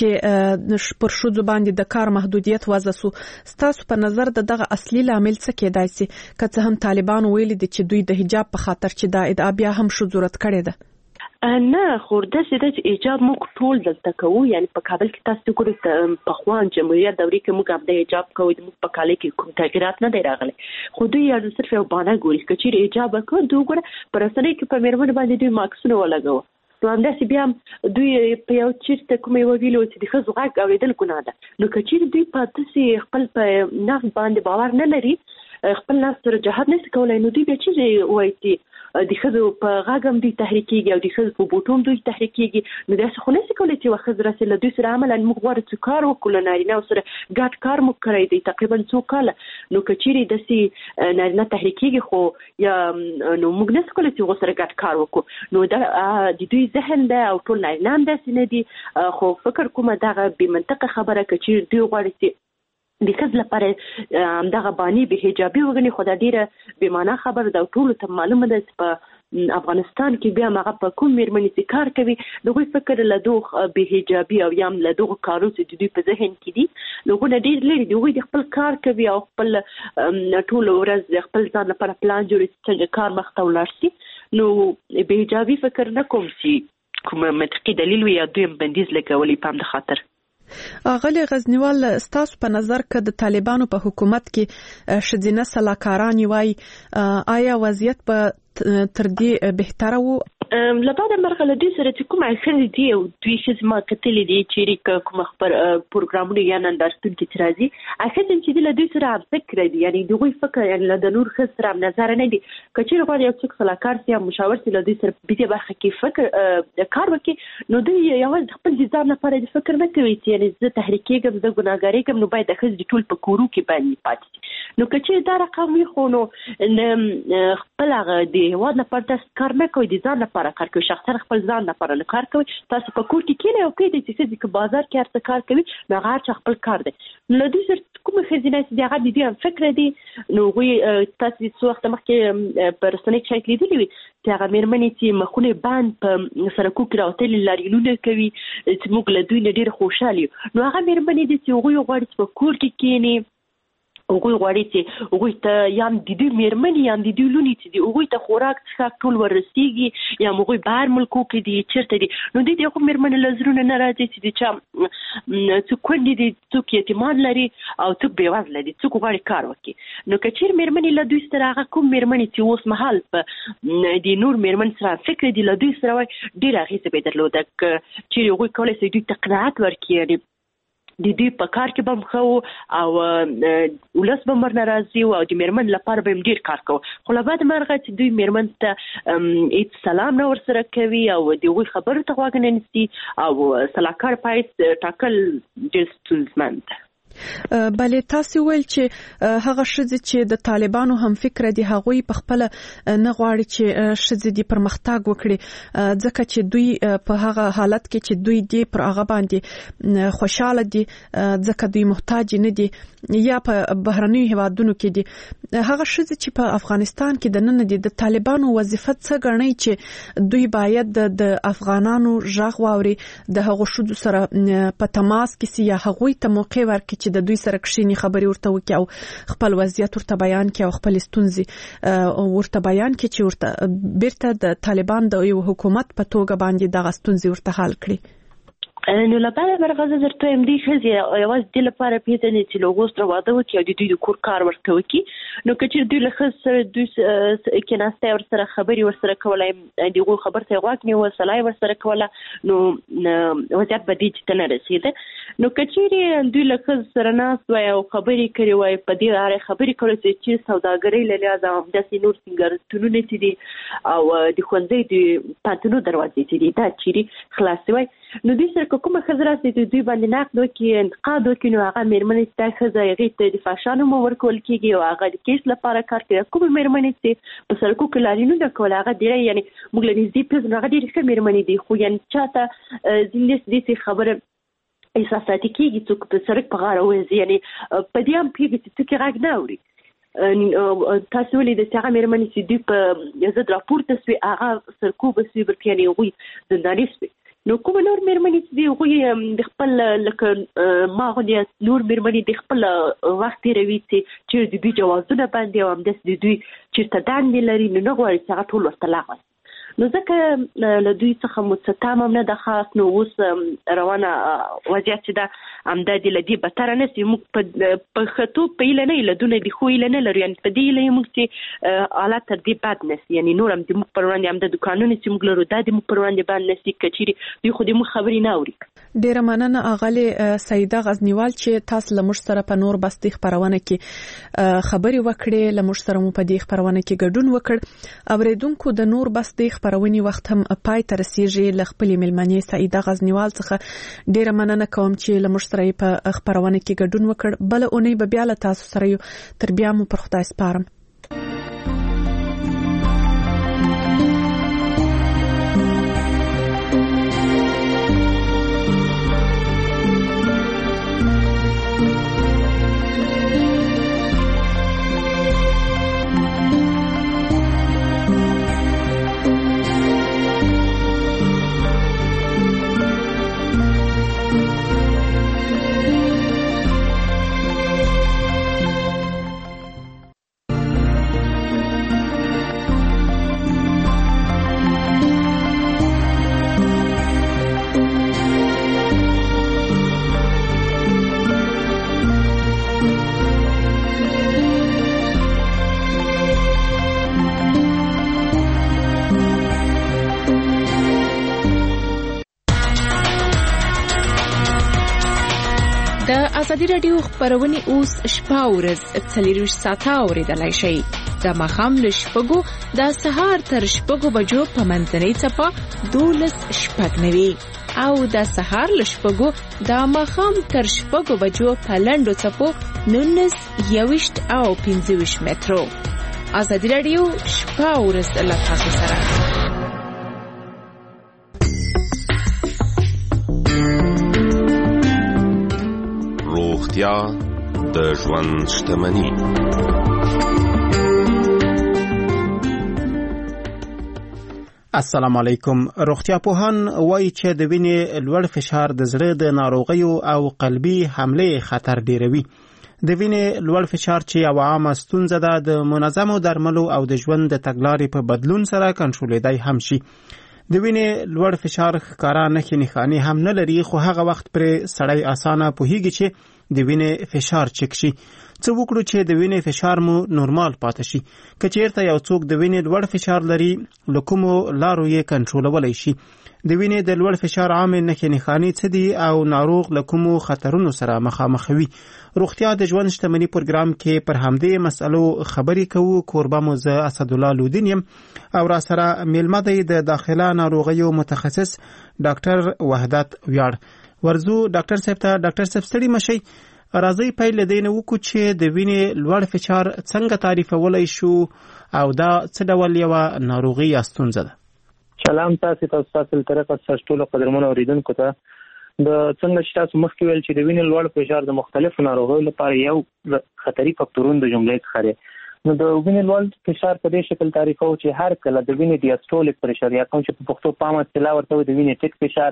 چې پر ښځو باندې د کار محدودیت وضع سو ستاسو په نظر د دغه اصلي لامل څه کېدای شي که څه هم طالبان ویلي دي چې دوی د حجاب په خاطر چې دا ادعا بیا هم ښځو رد کړې ده؟ نه خو داسې ده چې حجاب موږ ټول دلته کوو یعنې په کابل کې تاسو ګورئ پخوا جمهوریت دورې کې موږ هم د حجاب کوو موږ په کالۍ کې کوم تغیرات نه دی راغلی خو دوی یو صرف یو بهانه ګوري که چیرې حجاب وکړو دوی ګوره په رسنیو کې په میرمنو باندې دوی ماکسونه ولګوه نو همداسې بیا هم دوی په یو چیرته کومه یوه ویلي چې د ښځو غږ اورېدل ګناه ده نو که چیرې دوی په داسې خپل په نفس باندې باور نه لري خپل نفس سره جهاد نشي کولی نو دوی بیا چیرې وایي چې د ښځو په غږ هم دوی تحریک کېږي او د ښځو په بوټو هم دوی تحریک کېږي نو داسې خو نشي کولی چې یوه ښځه راسي له دوی سره عملا موږ غواړو چې کار وکړو له نارینهو سره ګډ کار موږ کړی دی تقریبا څو کاله نو که چیرې داسې نارینه تحریک کېږي خو یا نو موږ نشو کولی چې هغو سره ګډ کار وکړو نو دا د دوی ذهن ده او ټول نارینه هم داسې نه دي خو فکر کومه دغه بې منطقه خبره که چیرې دوی غواړي چې د ښځو لپاره همدغه باني بې حجابي وګڼي خو دا ډېره بې معنا خبره ده او ټولو ته معلومه ده چې په افغانستان کې بیا هغه په کوم میرمنې چې کار کوي د هغوی فکر له دغو بې حجابي او یا هم له دغو کارو چې د دوی په ذهن کې دي نو هغونه ډېر لرې دي هغوی د خپل کار کوي او خپل ټوله ورځ د خپل ځان لپاره پلان جوړوي چې څنګه کار مخته ولاړ شي نو بې حجابي فکر نه کوم چې کوم منطقي دلیل وي یا دوی هم بندیز لګولی په همده خاطر. اغلی غزنیوال ستاسو په نظر که د طالبانو په حکومت کې ښځینه سلاکاران وای آیا وضعیت په تر دې بهتره وو؟ له بعده مرغه له دوی سره چې کومه ښځې دي او دوی ښځې ما کتلې دي چیرې کومه خبر پروګرامونه یا نندارتونکي چې راځي ښځې چې دي له دوی سره همفکره دي یعنې د هغوی فکر یعنې له د نور ښځو سره همنظره نه دي که چیرې غواړي یو څوک سلاکار سي یا مشاور سي له دوی سره په دې برخه کې فکر کار وکړي نو دوی یوازې د خپل د ځان لپاره د فکر نه کوي چې یعنې زه تحریک کېږم زه ګناهګارېږم نو باید د ښځې ټول په کورو کې باندې پاتې شي نو که چیرې دا رقم وي خو نو خپل هغه د هېواد لپاره تاسو کار نه کوئ د ځان لپاره کار کوي شخصا خپل ځان لپاره نه کار کوي تاسو په کور کې کېنئ او پرېږدئ چې ښځې که بازار کې هر څه کار کوي نو هغه هر چا خپل کار دی نو له دوی سره کومه ښځینه چې دي هغه د دوی هم فکره دي نو هغوی تاسو څو وخته مخکې په رسنیو کې شاید لیدلي وي چې هغه میرمنې چې مخونه بند په سړکو کې راوتلي لاریونونه کوي چې موږ له دوی نه ډېر خوشحال یو نو هغه میرمنې دي چې هغوی غواړي چې په کور کې کېني هغوی غواړي چې هغوی ته یا هم د دوی میرمنې یا هم د دوی لونې چې دي هغوی ته خوراک څښاک ټول وررسېږي یا هم هغوی بهر ملکو کې دي چېرته دي نو دوی د هغو میرمنې له زړونه نه راځي چې د چا څوک کونډې دي څوک یتیمان لري او څوک بېوزله دي څوک غواړي کار وکړي نو که چېرې میرمنې له دوی سره هغه کوم میرمنې چې اوس مهال په د نور میرمن سره فکر دي له دوی سره وایي ډېره اغېزه به یې درلوده که چېرې هغوی کولی شي دوی ته قناعت ورکړي یعنې د دوی په کار کې به هم ښه او ولس به ورنه راځي او د میرمن لپاره به هم ډېر کار کوو خو له بعد مرغه چې دوی میرمن ته هېڅ سلام نه ورسره کوي او د هغوی خبرو ته غوږ نه نیسي او سلاکار پایس ټاکل ډېر ستونزمن ده. بله تاسو ویل چې هغه ښځې چې د طالبانو هم فکر دي هغوی په خپل نه غواړي چې ښځې دي پرمختګ وکړي ځکه چې دوی په هغه حالت کې چې دوی دي پر هغه باندې خوشاله دي ځکه دوی محتاج نه دي یا په بهرنیو هیوادونو کې دي هغه ښځې چې په افغانستان کې د نن دي د طالبانو وظیفه څه ګڼي چې دوی باید د افغانانو غږ واوري د هغو ښځو سره په تماس کې سي یا هغوی ته موقع ورکړي چې چې د دوی سره کښینی خبري ورته وکي او خپل وضعیت ورته بیان کړي او خپل ستونزې ورته بیان کړي چې ورته بیرته د طالبان د یو حکومت په توګه باندې دغه ستونزې ورته حل کړي. نو لپاره برغزه درته ام دي خزي یواز د لپاره پیژنې چې لوګوس تر واده وکي او د دوی د کور کار ورته وکي نو کچې دوی له خص سره دوی کې ناسته ور سره خبري ور سره کولای دغه خبر ته غواګنی و سلای ور سره کوله نو وضعیت بدی چې نه رسیده نو کچې دوی له خص سره ناس وای او خبري کوي وای په دې اړه خبري کوي چې سوداګرۍ له لحاظه د سینور سنگر تونونه چې دي او د خوندې د پاتونو دروازې چې دي دا چې خلاص وای نو دې سره کومه خزرات دي دوی باندې نقد وکي انتقاد وکي نو هغه مېرمنې ته خزه یې د فاشانو مو ورکول کیږي او هغه د کیس لپاره کار کوي کومه مېرمنې چې په سرکو کې لاري نه کول هغه دی یعنی موږ لنی دې په هغه ډېر ښه مېرمنې دي خو یعنی چاته زینډس دې خبره احساساتي کیږي چې په سرک په غاړه وځي یعنی په دې هم پیږي چې کې راګ نه اوري تاسو ولې د څنګه مېرمنې چې دې په یزد راپورته سوي هغه سرکو بسوي برکې یعنی وي زنداني سوي نو کوم نور مېرمنې چې دی خو د خپل لکه ما غوډیا نور مېرمنې د خپل وخت تیروي چې د دوی جوازونه باندې او هم د دوی چې تدان لري نو غواړي چې هغه ټول ورته لاغوي نو ځکه له دوی څخه مستتام هم نه د خاص نو اوس روانه وضعیت چې دا امدادي لدی بتر نه سي موږ په خطو په اله نه لدونه دي خو اله نه لري یعنی په دې له موږ چې حالات تر دې بد نه یعنی نور هم د موږ پر وړاندې هم د دکانونو چې موږ لرو د موږ پر وړاندې باندې سي کچيري دوی خو دې موږ خبري نه اوري. ډیره مننه اغلی سیده غزنیوال چې تاسو له موږ سره په نور بستي خبرونه کې خبري وکړې له موږ سره مو په دې خبرونه کې ګډون وکړ اوریدونکو د نور بستي خبرونې وخت هم پای ته رسیږي ل خپل ملمنې سیده غزنیوال څخه ډیره مننه کوم چې له موږ سره په خبرونه کې ګډون وکړ بل اونۍ به بیا له تاسو سره تر بیا مو پر خدای سپارم. ازادي رادیو خبرونه اوس شپه ورځ څلور ساعته اوریدلای شئ د مخام له شپږو د سهار تر شپږو بجو په منځنۍ څپه دولس شپږ نوي او د سهار له شپږو د مخام تر شپږو بجو په لنډو څپو نونس یوشت او پنځه ویشت مترو. ازادي رادیو شپه ورځ له تاسو سره. روغتیا د ژوند شتمني. السلام علیکم. روغتیا پوهان وایي چې د وینې لوړ فشار د زړه د ناروغیو او قلبي حملې خطر ډیروي. د وینې لوړ فشار چې یو عامه ستونزه ده د منظمو درملو او د ژوند د تګلارې په بدلون سره کنټرولېدای هم شي. د وینې لوړ فشار ښکارا نښې نښانې هم نه لري خو هغه وخت پرې سړی اسانه پوهیږي چې د وینې فشار چک شي. څه وکړو چې د وینې فشار مو نورمال پاتې شي؟ که چیرته یو څوک د وینې لوړ فشار لري له کومو لارو یې کنټرولولی شي؟ د وینې د لوړ فشار عامې نښې نښانې څه دي او ناروغ له کومو خطرونو سره مخامخ وي؟ روغتیا د ژوند شتمني پروګرام کې پر همدې مسئلو خبرې کوو. کوربه مو زه اسدالله لودین یم او را سره میلمه دی د داخله ناروغیو متخصص ډاکټر وحدت ویاړ. ورزو ډاکټر صاحب ته. ډاکټر صاحب ستړي مشئ، راځئ پیل له دې نه وکړو چې د وینې لوړ فشار څنګه تعریفولی شو او دا څه ډول یوه ناروغي یا ستونزه ده؟ سلام تاسو ته تاسو طریقه تاسو ټول قدرمنو اوریدونکو ته. د څنګه چې تاسو مخکې ویل چې د وینې لوړ فشار د مختلفو ناروغیو لپاره یو خطري فاکتورونو د جملې څخه دی. نو د وینې لوړ فشار په دې شکل تعریفوو چې هر کله د وینې ډیاسټولیک پریشر یا کوم چې په پښتو پامه اصطلاح ورته وایي د وینې ټیټ فشار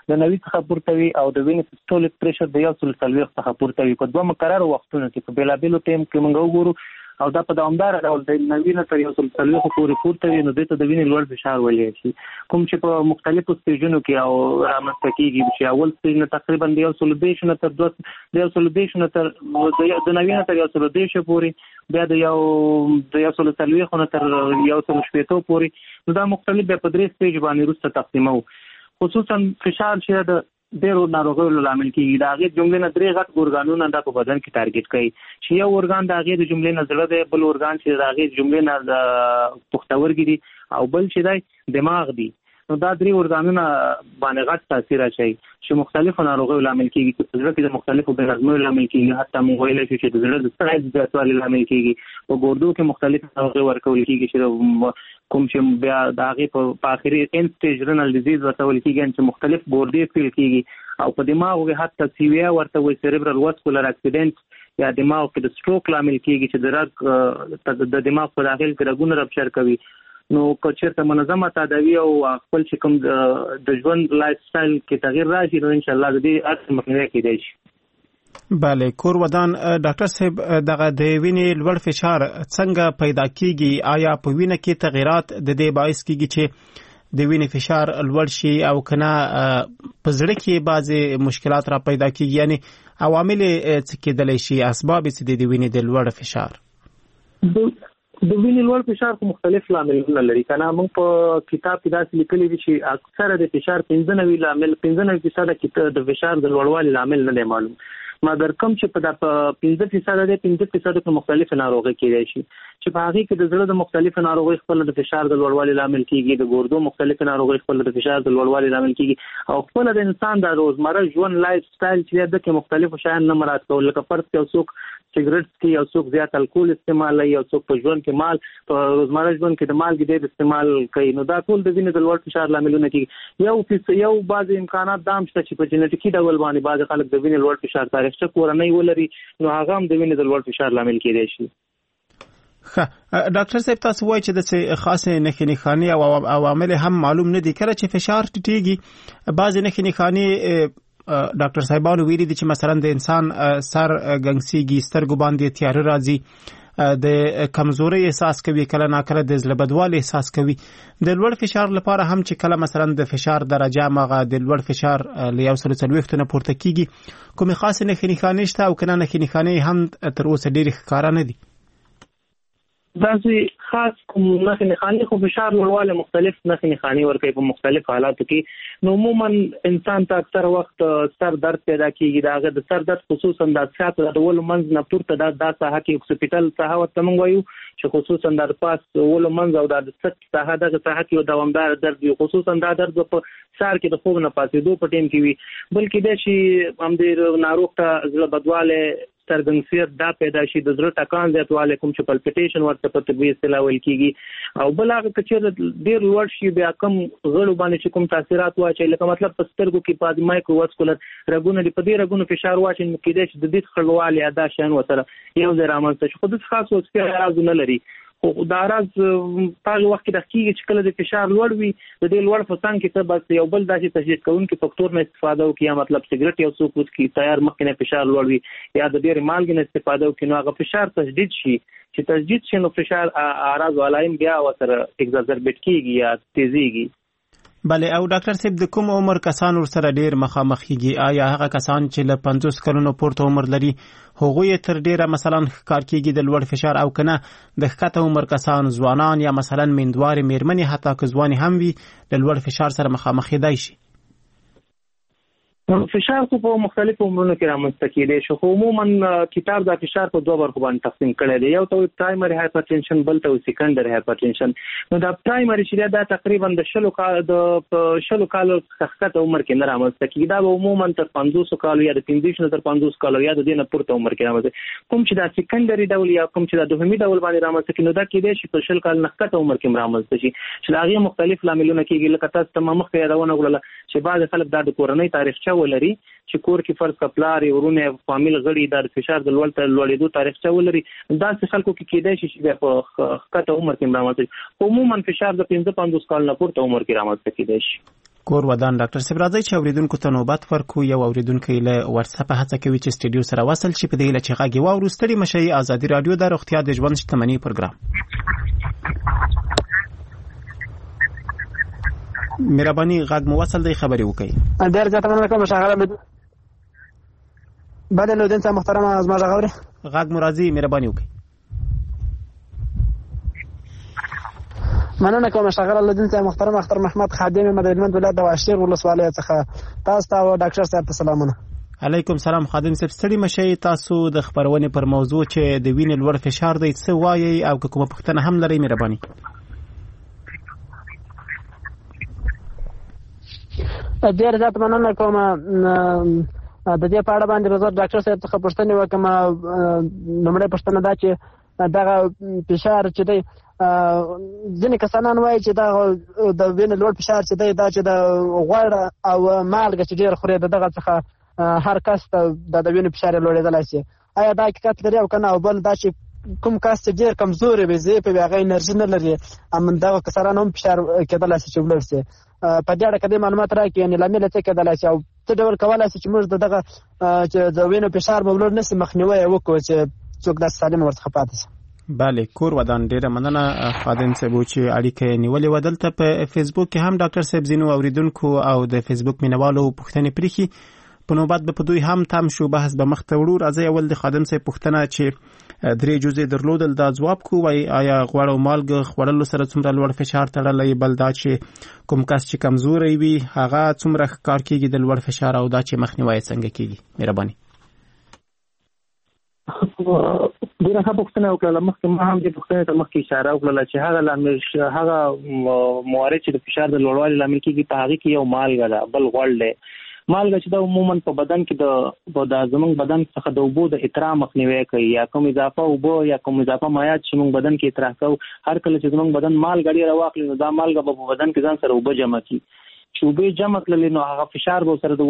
د نوي څخه پورته وي او د وینې سیستولیک پریشر د یو سل څلوېښت څخه پورته وي. په دوه مکررو وختونو کې په بېلابېلو ټایم کې موږ وګورو او دا په دوامدار ډول د نوي نه تر یو سل څلوېښت پورې پورته وي، نو دې ته د وینې لوړ فشار ویلی شي. کوم چې په مختلفو سټیجونو کې او رامنځته کېږي چې اول سټیج نه تقریبا د یو سل دېرش نه تر دوه د یو سل دېرش نه تر د نوي نه تر یو سل دېرش پورې، بیا د یو د یو سل څلوېښت نه تر یو سل شپېته پورې، نو دا مختلف بیا په درې سټیج باندې وروسته تقسیموو. خصوصا فشار چې د ډېرو ناروغیو لامل کېږي، د هغې جملې نه درې غټ ارګانونه دا په بدن کې ټارګېټ کوي چې یو ارګان د هغې د جملې نه زړه دی، بل ارګان چې د هغې جملې نه د پښتورګي دي، او بل چې دی دماغ دی. نو دا درې ارګانونه باندې غټ تاثیر اچوي چې مختلفو ناروغیو لامل کېږي، چې په زړه کې د مختلفو بې نظمیو لامل کېږي، حتی موږ ویلی شو چې د زړه د سایز زیاتوالي لامل کېږي. په ګردو کې مختلف ناروغۍ ورکول کېږي چې کوم چې بیا د هغې په آخري end stage renal disease ورته ویل کېږي چې مختلف ګردې فیل کېږي، او په دماغو کې حتی سیویا ورته وایي cerebral vascular accident یا دماغ کې د سټروک لامل کېږي چې د رګ د دماغ په داخل کې رګونه رپچر کوي. نو که چېرته منظمه تداوي او خپل چې کوم د ژوند لایف سټایل کې تغییر راشي، نو انشاءالله د دې هر څه مخنیوی کېدای شي. بله کور ودان ډاکټر صاحب، دغه د وینې لوړ فشار څنګه پیدا کېږي؟ آیا په وینه کې تغیرات د دې باعث کېږي چې د وینې فشار لوړ شي او کنه په زړه کې بعضې مشکلات را پیدا کېږي؟ یعنی عوامل څه کېدلی شي، اسباب څه دي د وینې د لوړ فشار؟ د وینې لوړ فشار په مختلف لاملونه لري. کنه موږ په کتاب کې داسې لیکلي دي چې اکثره د فشار پنځه نوي لامل پنځه نوي فیصده کې د فشار د لوړوالي لامل نه دی معلوم، مګر کوم چې په د پنځه فیصده دی پنځه فیصده کې مختلف ناروغۍ کېدای شي چې په هغې کې د زړه د مختلف ناروغۍ خپل د فشار د لوړوالي لامل کېږي، د ګردو مختلف ناروغۍ خپل د فشار د لوړوالي لامل کېږي، او خپل د انسان د روزمره ژوند لایف سټایل چې د کې مختلفو شیانو نه مراعات کول، لکه فرض کړئ یو څوک سیګریټ څکي، یو څوک زیات الکول استعمالوي، یو څوک په ژوند کې مال په روزمره ژوند کې د مالګې ډېر استعمال کوي، نو دا ټول د وینې د لوړ فشار لاملونه کېږي. یو فیصد یو بعضې امکانات دا هم شته چې په جنټیکي ډول باندې بعضې خلک د وینې لوړ فشار تاریخچه کورنۍ ولري، نو هغه هم د وینې د لوړ فشار لامل کېدای شي. ښه ډاکټر صاحب، تاسو وایئ چې د خاصې نښې نښانې او عوامل هم معلوم نه دي. کله چې فشار ټیټېږي بعضې نښې نښانې ډاکټر صاحبانو ویلي دي چې مثلا د انسان سر ګنګسېږي، سترګو باندې تیاره راځي، د کمزورۍ احساس کوي، کله ناکله د زړه بدوالي احساس کوي. د لوړ فشار لپاره هم چې کله مثلا د فشار درجه مغه د لوړ فشار له یو سل څلوېښت نه پورته کېږي، کومې خاصې نښې نښانې شته او که نه نښې نښانې هم تر اوسه ډېرې ښکاره نه دي؟ داسې خاص کوم نښې نښانې، خو فشار لوړوالی مختلف نښې نښانې ورکوي په مختلف حالاتو کې. نو عموما انسان ته اکثر وخت سر درد پیدا کېږي، د هغه د سر درد خصوصا د ساعت د ولو منځ نه پورته دا دا ساحه کې اکسپیټل ساحه ورته موږ وایو چې خصوصا د پاس ولو منځ او د سټ ساحه دغه ساحه کې یو دوامدار درد وي، خصوصا دا درد په سر کې د خوب نه پاسېدو په ټیم کې وي، بلکې دا چې همدې ناروغ ته زړه بدوالی سترګنګسیت دا پیدا شي، د زړه ټکان زیاتوالی کوم چې پلپټیشن ورته په طبي اصطلاح ویل کېږي، او بل هغه که چېرته ډېر لوړ شي بیا کم غړو باندې چې کوم تاثیرات واچوي، لکه مطلب په سترګو کې په مایکرو واسکولر رګونه دي، په دې رګونو فشار واچوي، نو کېدای شي د دې خړوالی یا دا شیان ورسره یو ځای رامنځته شي، خو داسې خاص وظیفي اعراض نه لري. خو دا اعراض په هغه وخت کې دغه کېږي چې کله د فشار لوړ وي، د دې لوړ په څنګ کې ته بس یو بل داسې تشدید کوونکي فکتور نه استفاده وکړي، یا مطلب سګرټ یو څوک وڅکي تیار مخکې نه فشار لوړ وي، یا د ډېرې مالګې نه استفاده وکړي، نو هغه فشار تشدید شي، چې تشدید شي نو فشار اعراض او علائم بیا ورسره اګزربیټ کېږي یا تیزېږي. بله، او ډاکټر صاحب د کوم عمر کسان ورسره ډیر مخامخ کیږي؟ آیا هغه کسان چې له پنځوس کلونو پورته عمر لري هغوی تر ډیره مثلا ښکار کیږي د لوړ فشار، او کنه د ښکته عمر کسان ځوانان یا مثلا میندوارې میرمنې حتی که ځوانې هم وي د لوړ فشار سره مخامخ کېدای شي؟ فشار خو په مختلفو عمرونو کې رامنځته کېدای شي، خو عموما کتاب دا فشار په دوه برخو باندې تقسیم کړی دی، یو ته وایي پرایمري هایپرټنشن، بل ته وایي سیکنډري هایپرټنشن. نو دا پرایمري چې دا تقریبا د شلو کال د شلو کالو څخه عمر کې نه رامنځته کېږي، دا به عموما تر پنځوسو کالو یا د پنځه نه تر پنځوس کالو یا د دې نه پورته عمر کې رامنځته. کوم چې دا سیکنډري ډول یا کوم چې دا دوهمي ډول باندې رامنځته کېږي، نو دا کېدای شي په شل کال نه ښکته عمر کې رامنځته شي، چې د هغې مختلف لاملونه کېږي، لکه تاسو ته ما مخکې یادونه کړله چې بعضې خلک دا د کورنۍ تاریخچه ولري، چې کور کې فرض کړه پلار یې ورونه فامیل غړي د فشار د لوړ تر لوړېدو تاریخچه ولري، داسې خلکو کې کېدای شي چې بیا په ښکته عمر کې رامنځته شي. عموما فشار د پنځه پنځوس کال نه پورته عمر کې رامنځته کېدای شي. کور ودان ډاکټر صاحب راځي چې اوریدونکو ته نوبت ورکو. یو اوریدونکو له واتس اپ هڅه کوي چې سټډیو سره وصل شي په دې لچې غاګي واورو. ستړي مشي ازادي رادیو د روغتیا د ژوند شتمنۍ پروګرام. مهرباني غاګ مو وصل دی خبري وکي. ډیر ځات مننه کوم شغاله بل له دین څخه محترم ازما غوړي غاګ مرضی مهرباني وکي. مننه کوم شغاله له دین څخه محترم اختر محمد خادم مدینه ولایت د واشیر ولسوالۍ څخه. تاسو ته ډاکټر صاحب ته سلامونه. علیکم سلام خادم صاحب. ستړي مشي تاسو د خبرونې پر موضوع چې د وینې لوړ فشار دی څه وایي او کومه پوښتنه هم لري مهرباني. ډیر ځات مننه کوم. د دې په اړه باندې وزیر ډاکټر صاحب څخه پوښتنه وکم. نمبر پوښتنه دا چې دغه فشار چې دی ځینې کسانان وایي چې دا د وینې لوړ فشار چې دی دا چې د غوړ او مالګه چې ډیر خوري دغه څخه هر کس ته د وینې فشار لوړېدلی شي. آیا دا حقیقت لري او کنه؟ او بل دا چې کوم کس چې ډیر کمزوري وي ضعیف وي هغه انرژي نه لري هم دغه کسان هم فشار کېدلی شي چې ولوړ شي. په دې اړه کدي معلومات راکړئ یعنې لامل څه کېدلی شي او څه ډول کولی شي چې موږ دغه چې د وینې فشار به ولوړ نه شي مخنیوی یې وکړو چې څوک داسې سالم ورڅخه پاتې شي. بله کور ودان ډیره مننه خادم صاحب چې اړیکه نیولې و. دلته په فیسبوک کې هم ډاکټر صاحب ځینو اوریدونکو او د فیسبوک مینوالو پوښتنې پرېښي. په نوبت به په دوی هم تم شو بحث به مخ ته وړو. راځئ اول د خادم صاحب پوښتنه چې درې جزې درلودل دا ځواب کو وای آیا غوړ او مالګه خوړلو سره څومره لوړ فشار تړلی، بل دا چې کوم کس چې کمزوري وي هغه څومره کار کیږي د لوړ فشار او دا چې مخنیوي څنګه کیږي. مهرباني. ډیره ښه پوښتنه وکړه. مخکې ما هم دې پوښتنې ته مخکې اشاره وکړله چې هغه لامل هغه موارد چې د فشار د لوړوالي لامل کیږي په هغې کې یو مالګه ده بل غوړ دی. مالګه چې دا عموما په بدن کې د د زموږ بدن څخه د اوبو د اطراح مخنیوی کوي یا کوم اضافه اوبه یا کوم اضافه مایعات چې موږ بدن کې اطراح کوو. هر کله چې زموږ بدن مالګه ډېره واخلي نو دا مالګه به په بدن کې ځان سره اوبه جمع کړي. چې اوبه جمع کړلې نو هغه فشار به سره د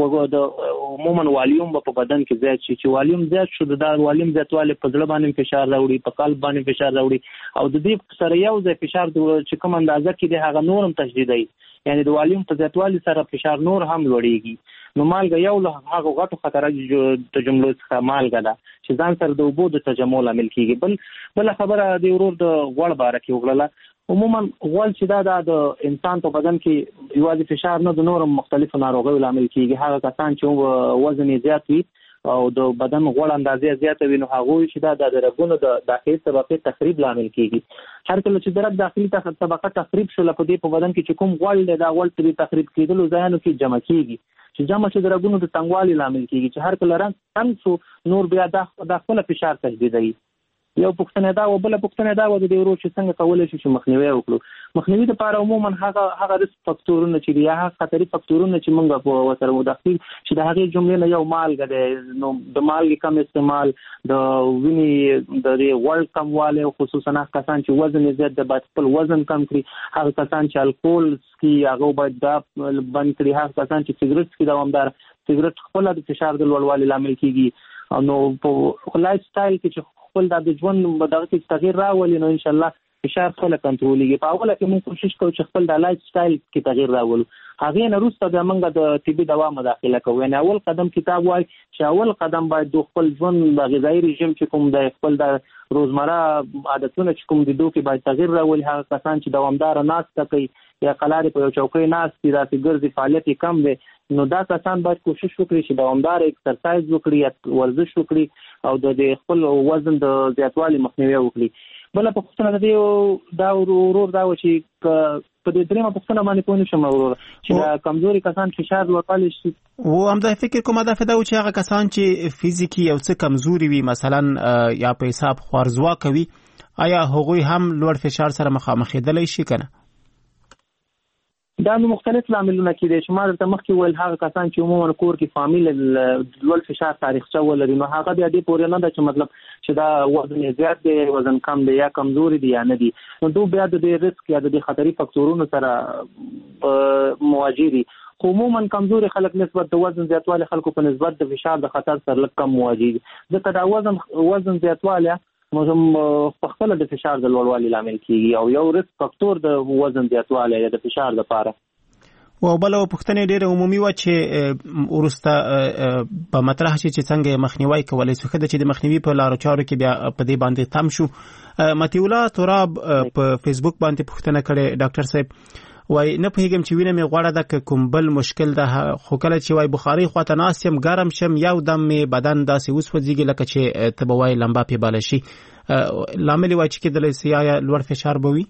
عموما والیوم به په بدن کې زیات شي. چې والیوم زیات شو دا والیوم زیاتوالی په زړه باندې فشار راوړي، په قلب باندې فشار راوړي او د دې سره یو ځای فشار چې کوم اندازه کې دی هغه نور هم تشدیدوي. یعنی د والیوم په زیاتوالي سره فشار نور هم لوړېږي. نو مالګه یو له هغه غټو خطراتو جملو څخه مالګه ده چې ځان سره د اوبو د تجمع لامل کیږي. بل بل خبره د ورور د غوړ باره کې وکړله. عموما غوړ چې دا د انسان په بدن کې یوازې فشار نه د نورو مختلفو ناروغیو لامل کیږي. هغه کسان چې وزن یې زیات وي او د بدن غوړ اندازې زیاته وي نو هغوی چې دا د رګونو د داخلي طبقې تخریب لامل کیږي. هر کله چې د رګ داخلي طبقه تخریب شوله په دې په بدن کې چې کوم غوړ دی دا غوړ ترې تخریب کېدلو ځایونو کې جمع کیږي چې جمع چې د رګونو د تنګوالي لامل کیږي چې هر کله رنګ تنګ شو نور بیا د خپل فشار تجدیدوي. یو پوښتنه دا و. بل پوښتنه دا و د دې ورو چې څنګه کولای شو چې مخنیوي وکړو. مخنیوي لپاره عموما هغه هغه ریسک فاکتورونه چې دي هغه خطري فاکتورونه چې موږ په وسره مداخل چې د هغې جملې نه یو مالګه دی نو د مالګې کم استعمال، د وینې د غوړ کموالی او خصوصا هغه کسان چې وزن یې زیات دی باید خپل وزن کم کړي. هغه کسان چې الکول څښي هغه باید دا بند کړي. هغه کسان چې سګرټ څښي دوامدار سګرټ خپله د فشار د لوړوالي لامل کیږي. نو په لایف سټایل کې چې خپل د ژوند دغه کې تغییر راولي نو ان شاء الله فشار خپل کنټرولېږي. په اوله کې موږ کوشش کوو چې خپل د لایف سټایل کې تغییر راولو. هغې نه وروسته بیا موږ د طبي دوا مداخله کوو. یعنې اول قدم کتاب وایي چې اول قدم باید د خپل ژوند د غذایي رژیم چې کوم دی خپل د روزمره عادتونه چې کوم دي دوی کې باید تغییر راولي. هغه کسان چې دوامداره ناسته کوي یا قلارې په یو چوکۍ ناست دي داسې ګرځي فعالیت یې کم دی نو دا کسان باید کوشش وکړي چې دوامداره اکسرسایز وکړي یا ورزش وکړي او د خپل وزن د زیاتوالي مخنیوی وکړي. بله پوښتنه د دې دا ورور دا و چې په دې درېیمه پوښتنه باندې پوه نه شم ورور چې دا کمزوري کسان فشار لوړوالی شي. و همدا فکر کوم هدف دا و چې هغه کسان چې فزیکي یو څه کمزوري وي مثلا یا په حساب خوارځواکه وي آیا هغوی هم لوړ فشار سره مخامخېدلی شي که نه؟ دا نو مختلف لاملونه کېدی چې ما درته مخکې وویل هغه کسان چې عموما کور کې فامیل لوړ فشار تاریخچه ولري نو هغه بیا دې پورې نه ده چې مطلب چې دا وزن یې زیات دی وزن کم دی یا کمزوري دی یا نه دی نو دوی بیا د دې رسک یا د دې خطري فکتورونو سره مواجه دي. خو عموما کمزوري خلک نسبت د وزن زیاتوالی خلکو په نسبت د فشار د خطر سره لږ کم مواجه دي. ځکه دا وزن وزن زیاتوالی موږ په خپل د فشار د لوړوالي لامل کیږي او یو ریسک فاکتور د وزن زیاتوالی یا د فشار لپاره. او بل پوښتنه ډیره عمومي و چې ورسته په مطرح شي چې څنګه مخنیوي کولای شو خدای چې د مخنیوي په لارو چارو کې بیا په دې باندې تم شو. متي الله تراب په فیسبوک باندې پوښتنه کړې ډاکټر صاحب وای نه پوهیږم چې وینه مې غوړه ده کوم بل مشکل ده خو کله چې وای بخاري خواته ناسم ګرم شم یو دم مې بدن داسې وسوځيږي لکه چې تبوای لمبا په بالشي لامل وای چې کېدل سي یا لوړ فشار بوي.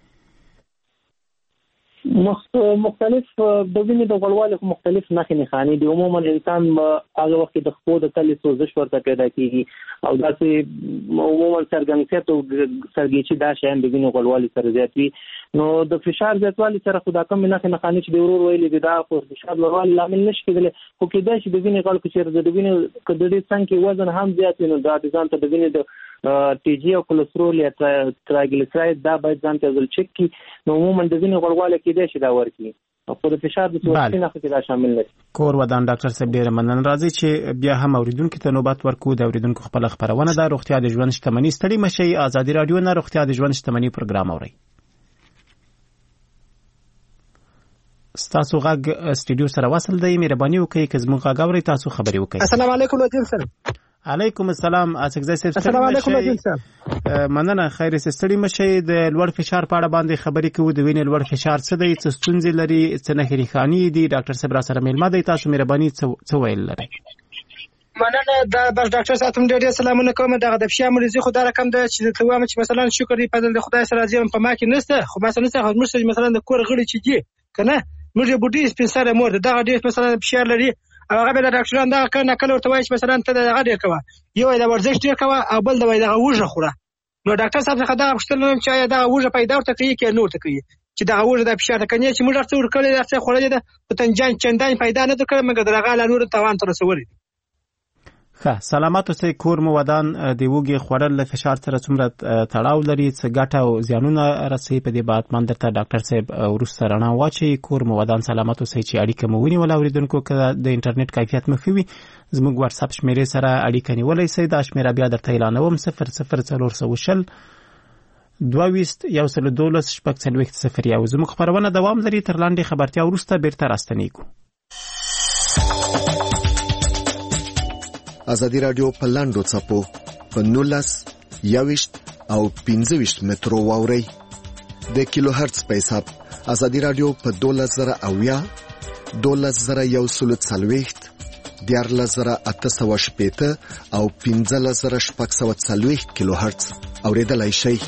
مختلف د وینې د غوړوالي مختلف نښې نښانې دي. عموما انسان هغه وخت د خپل د تلې سوزش ورته پیدا کیږي او داسې عموما سرګنګسیت او سرګیچي دا شیان د وینې غوړوالي سره زیات وي. نو د فشار زیاتوالي سره خو دا کوم نښې نښانې چې د ورور ویلې دي دا خو فشار لوړوالي لامل نشي کېدلی خو کېدای شي د وینې غوړ کې چې د وینې که د دې څنګ کې وزن هم زیات وي نو دا د ځان ته د وینې د ټي جي او کولېسترول یا ترایګلیسراید دا باید ځان ته ځل چک کی. نو عموما د وینې غوړوالی کېدای شي دا ورکړي خو د فشار د توسط نه کې دا شامل نه دي. کور ودان ډاکټر صاحب ډیر مننه. راځي چې بیا هم اوریدونکو ته نوبت ورکو. د اوریدونکو خپل خبرونه ده روغتیا د ژوند شتمنۍ ستړي مشي ازادي رادیو نه روغتیا د ژوند شتمنۍ پروګرام اوري. تاسو غږ سټډیو سره وصل دی مهرباني وکړئ که زموږ غږ اورئ تاسو خبري وکړئ. السلام علیکم وزیر صاحب. علیکم السلام اسکزای صاحب. السلام علیکم وزیر صاحب. مننه خیر ستړي مشي د لوړ فشار په اړه باندې خبرې کوو. د وینې لوړ فشار څه دی څه ستونزې لري څه نښې نښانې دي ډاکټر صاحب را سره میلمه دی تاسو مهرباني څه ویل لرئ. مننه دا بس ډاکټر صاحب ته ډېر سلامونه کوم. دغه د فشار مریضي خو دا رقم ده چې ته وایم چې مثلا شکر دی په د خدای سره راځم په ما کې نشته خو مثلا څه موږ مثلا د کور غړي چې دي کنه موږ بوډي سپینسره مور دغه ډېر مثلا فشار لري او هغه به ډاکټران دا کنه کله ورته وایي چې مثلا ته دغه ډېر کوه یو د ورزش ډېر کوه او بل د وای دغه وژه خوره. نو ډاکټر صاحب څخه دا پوښتنه چې آیا دا وژه پیدا ورته کوي کې نور ته کوي چې دا وژه د فشار کنه چې موږ ورته ورکړل دا خورل ده په تنجان چندان پیدا نه کړ مګر دغه لا نور توان تر رسولي. ښه سلامات اوسئ. کور مو ودان د وګي خوړل له فشار سره څومره تړاو لري څه ګټه او زیانونه رسي په دې بات باندې ته ډاکټر صاحب ورسره رڼا واچي. کور مو ودان سلامات اوسئ چې اړیکه مو ونیول اوریدونکو که د انټرنیټ کیفیت مو ښه وي زموږ واتس اپ شمیرې سره اړیکه نیولی شئ. دا شمیره بیا درته اعلانوم صفر صفر څلور سوه شل دوه ویشت یو سل دولس شپږ څلوېښت صفر یو. زموږ خپرونه دوام لري تر لاندې خبرتیا وروسته بیرته راستنیږو. ازادي رادیو په لاندو څپو په نولس یوشت او پنځه ویشت مترو واوري د کیلو هرتز په حساب. ازادي رادیو په دولس زره اویا دولس زره یو سل څلوېښت دیارلس زره اته سوه شپېته او پنځلس زره شپږ سوه څلوېښت کیلو هرتز اوریدلای شئ.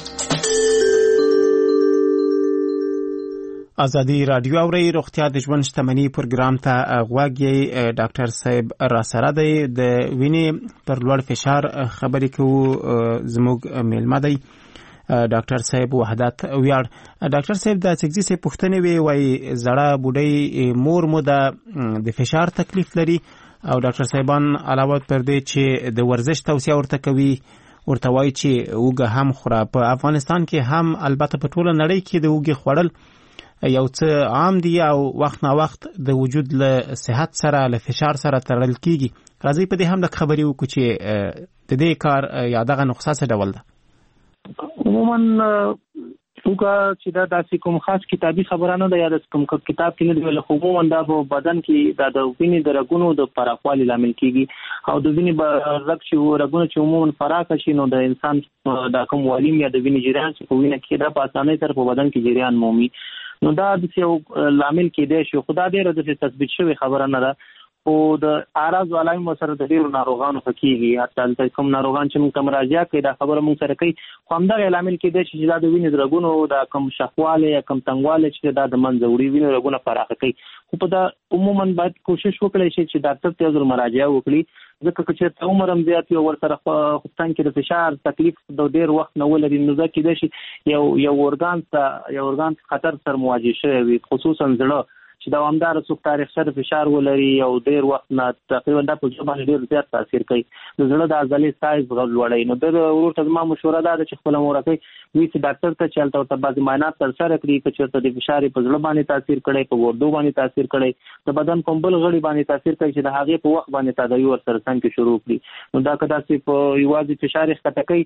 ازادي رادیو اوري روغتیا د ژوند شتمنۍ پروګرام ته غواګي. ډاکټر صاحب را سره دی د وینې پر لوړ فشار خبرې کوو. زموږ میلمه دی ډاکټر صاحب وحدت ویاړ. ډاکټر صاحب د سکزي سه پوښتنه وی وای زړه بوډۍ مور مو د فشار تکلیف لري او ډاکټر صاحبان علاوه پر دې چې د ورزش توصیه ورته کوي ورته وای چې اوګه هم خوره. په افغانستان کې هم البته په ټوله نړۍ کې د اوګه خوړل یو څه عام دی او وخت نا وخت د وجود له صحت سره له فشار سره تړل کیږي. راځي په دې هم د خبرې وکړو چې د دې کار یا دغه نقصه څه ډول ده. عموما څوک چې دا داسې کوم خاص کتابي خبره نه ده یا د کوم کتاب کې نه دی ویل خو عموما دا په بدن کې د وینې د رګونو د پراخوالي لامل کیږي او د وینې رګ چې رګونه چې عموما فراخ شي نو د انسان د کوم والیم یا د وینې جریان چې په وینه کې دا په اسانۍ سره په بدن کې جریان مومي نو دا د یو لامل کېدای شي خو دا ډېره د تثبیت شوی خبره نه ده. خو د اعراض او علائم سره د ډېرو ناروغانو کېږي حتی کوم ناروغان چې موږ ته مراجعه کوي دا خبره موږ سره کوي خو همدغه لامل کېدای شي چې دا د وینې د رګونو دا کم شخواله یا کم تنګواله چې دا د منځه وړي وینې رګونه پراخه کوي. خو په دا عموما باید کوشش وکړي شي چې ډاکټر ته ضرور مراجعه وکړي ځکه چې عمر هم زیات یو ورسره خپل کې د فشار تکلیف د ډېر وخت نه ولري نو ځکه کېدای شي یو یو ارګان ته یو ارګان خطر سره مواجه شوی وي خصوصا زړه چې دوامدار سوک تاریخ سره فشار ولري او ډېر وخت نه تقریبا د په ځبان ډېر زیات تاثیر کوي د زړه د عضلې سایز لوړوي. نو د ورور ته ما مشوره ده چې خپل مورکه وی چې ډاکټر ته چلته او تبعات معاینات تر سره کړی چې ته د فشار په زړه باندې تاثیر کړي په ورډو باندې تاثیر کړي د بدن کوم بل غړي باندې تاثیر کوي چې د هغه په وخت باندې تداوی ور سره څنګه شروع کړي. نو دا کدا چې په یوازې فشار ښکته کوي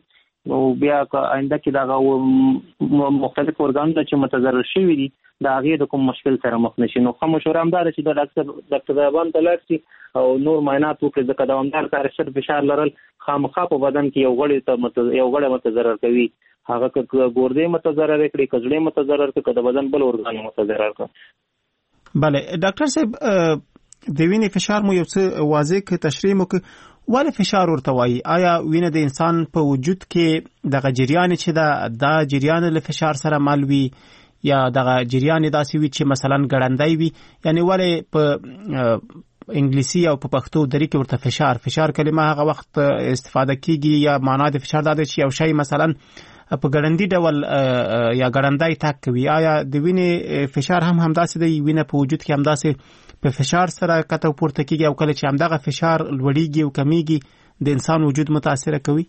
او بیا آینده کې دا مختلف ارګانونه چې متضرر شوي دي دا هغه د کوم مشکل سره مخ نشي. نو کوم مشوره هم دا چې د ډاکټر ډاکټر بیابان ته لاړ شي او نور معاینات وکړي، ځکه دوامدار کار شر فشار لرل خامخا په بدن کې یو غړی ته یو غړی متضرر کوي، هغه که ګردې متضرر کړي، کزړې متضرر کړي، د بدن بل ارګان متضرر کړي. بله ډاکټر صاحب د وینې فشار مو یو څه واضح ک تشریح مو ک ولې فشار ورته وایي؟ آیا وینه د انسان په وجود کې دغه جریان چې دا د جریان له فشار سره مل وي یا دغه جریان داسې وي چې مثلا ګړندای وي؟ یعنی ولې په انګلیسي او په پښتو درې کې ورته فشار فشار کلمه هغه وخت استفاده کیږي یا معنا د فشار دا چې یو شی مثلا په ګړندی ډول یا ګړندای تک کوي؟ آیا د وینې فشار هم همداسې دی؟ وینه په وجود کې همداسې په فشار سره کته پورته کیږي او کله چې همدغه فشار لوړیږي او کمیږي د انسان وجود متاثر کوي؟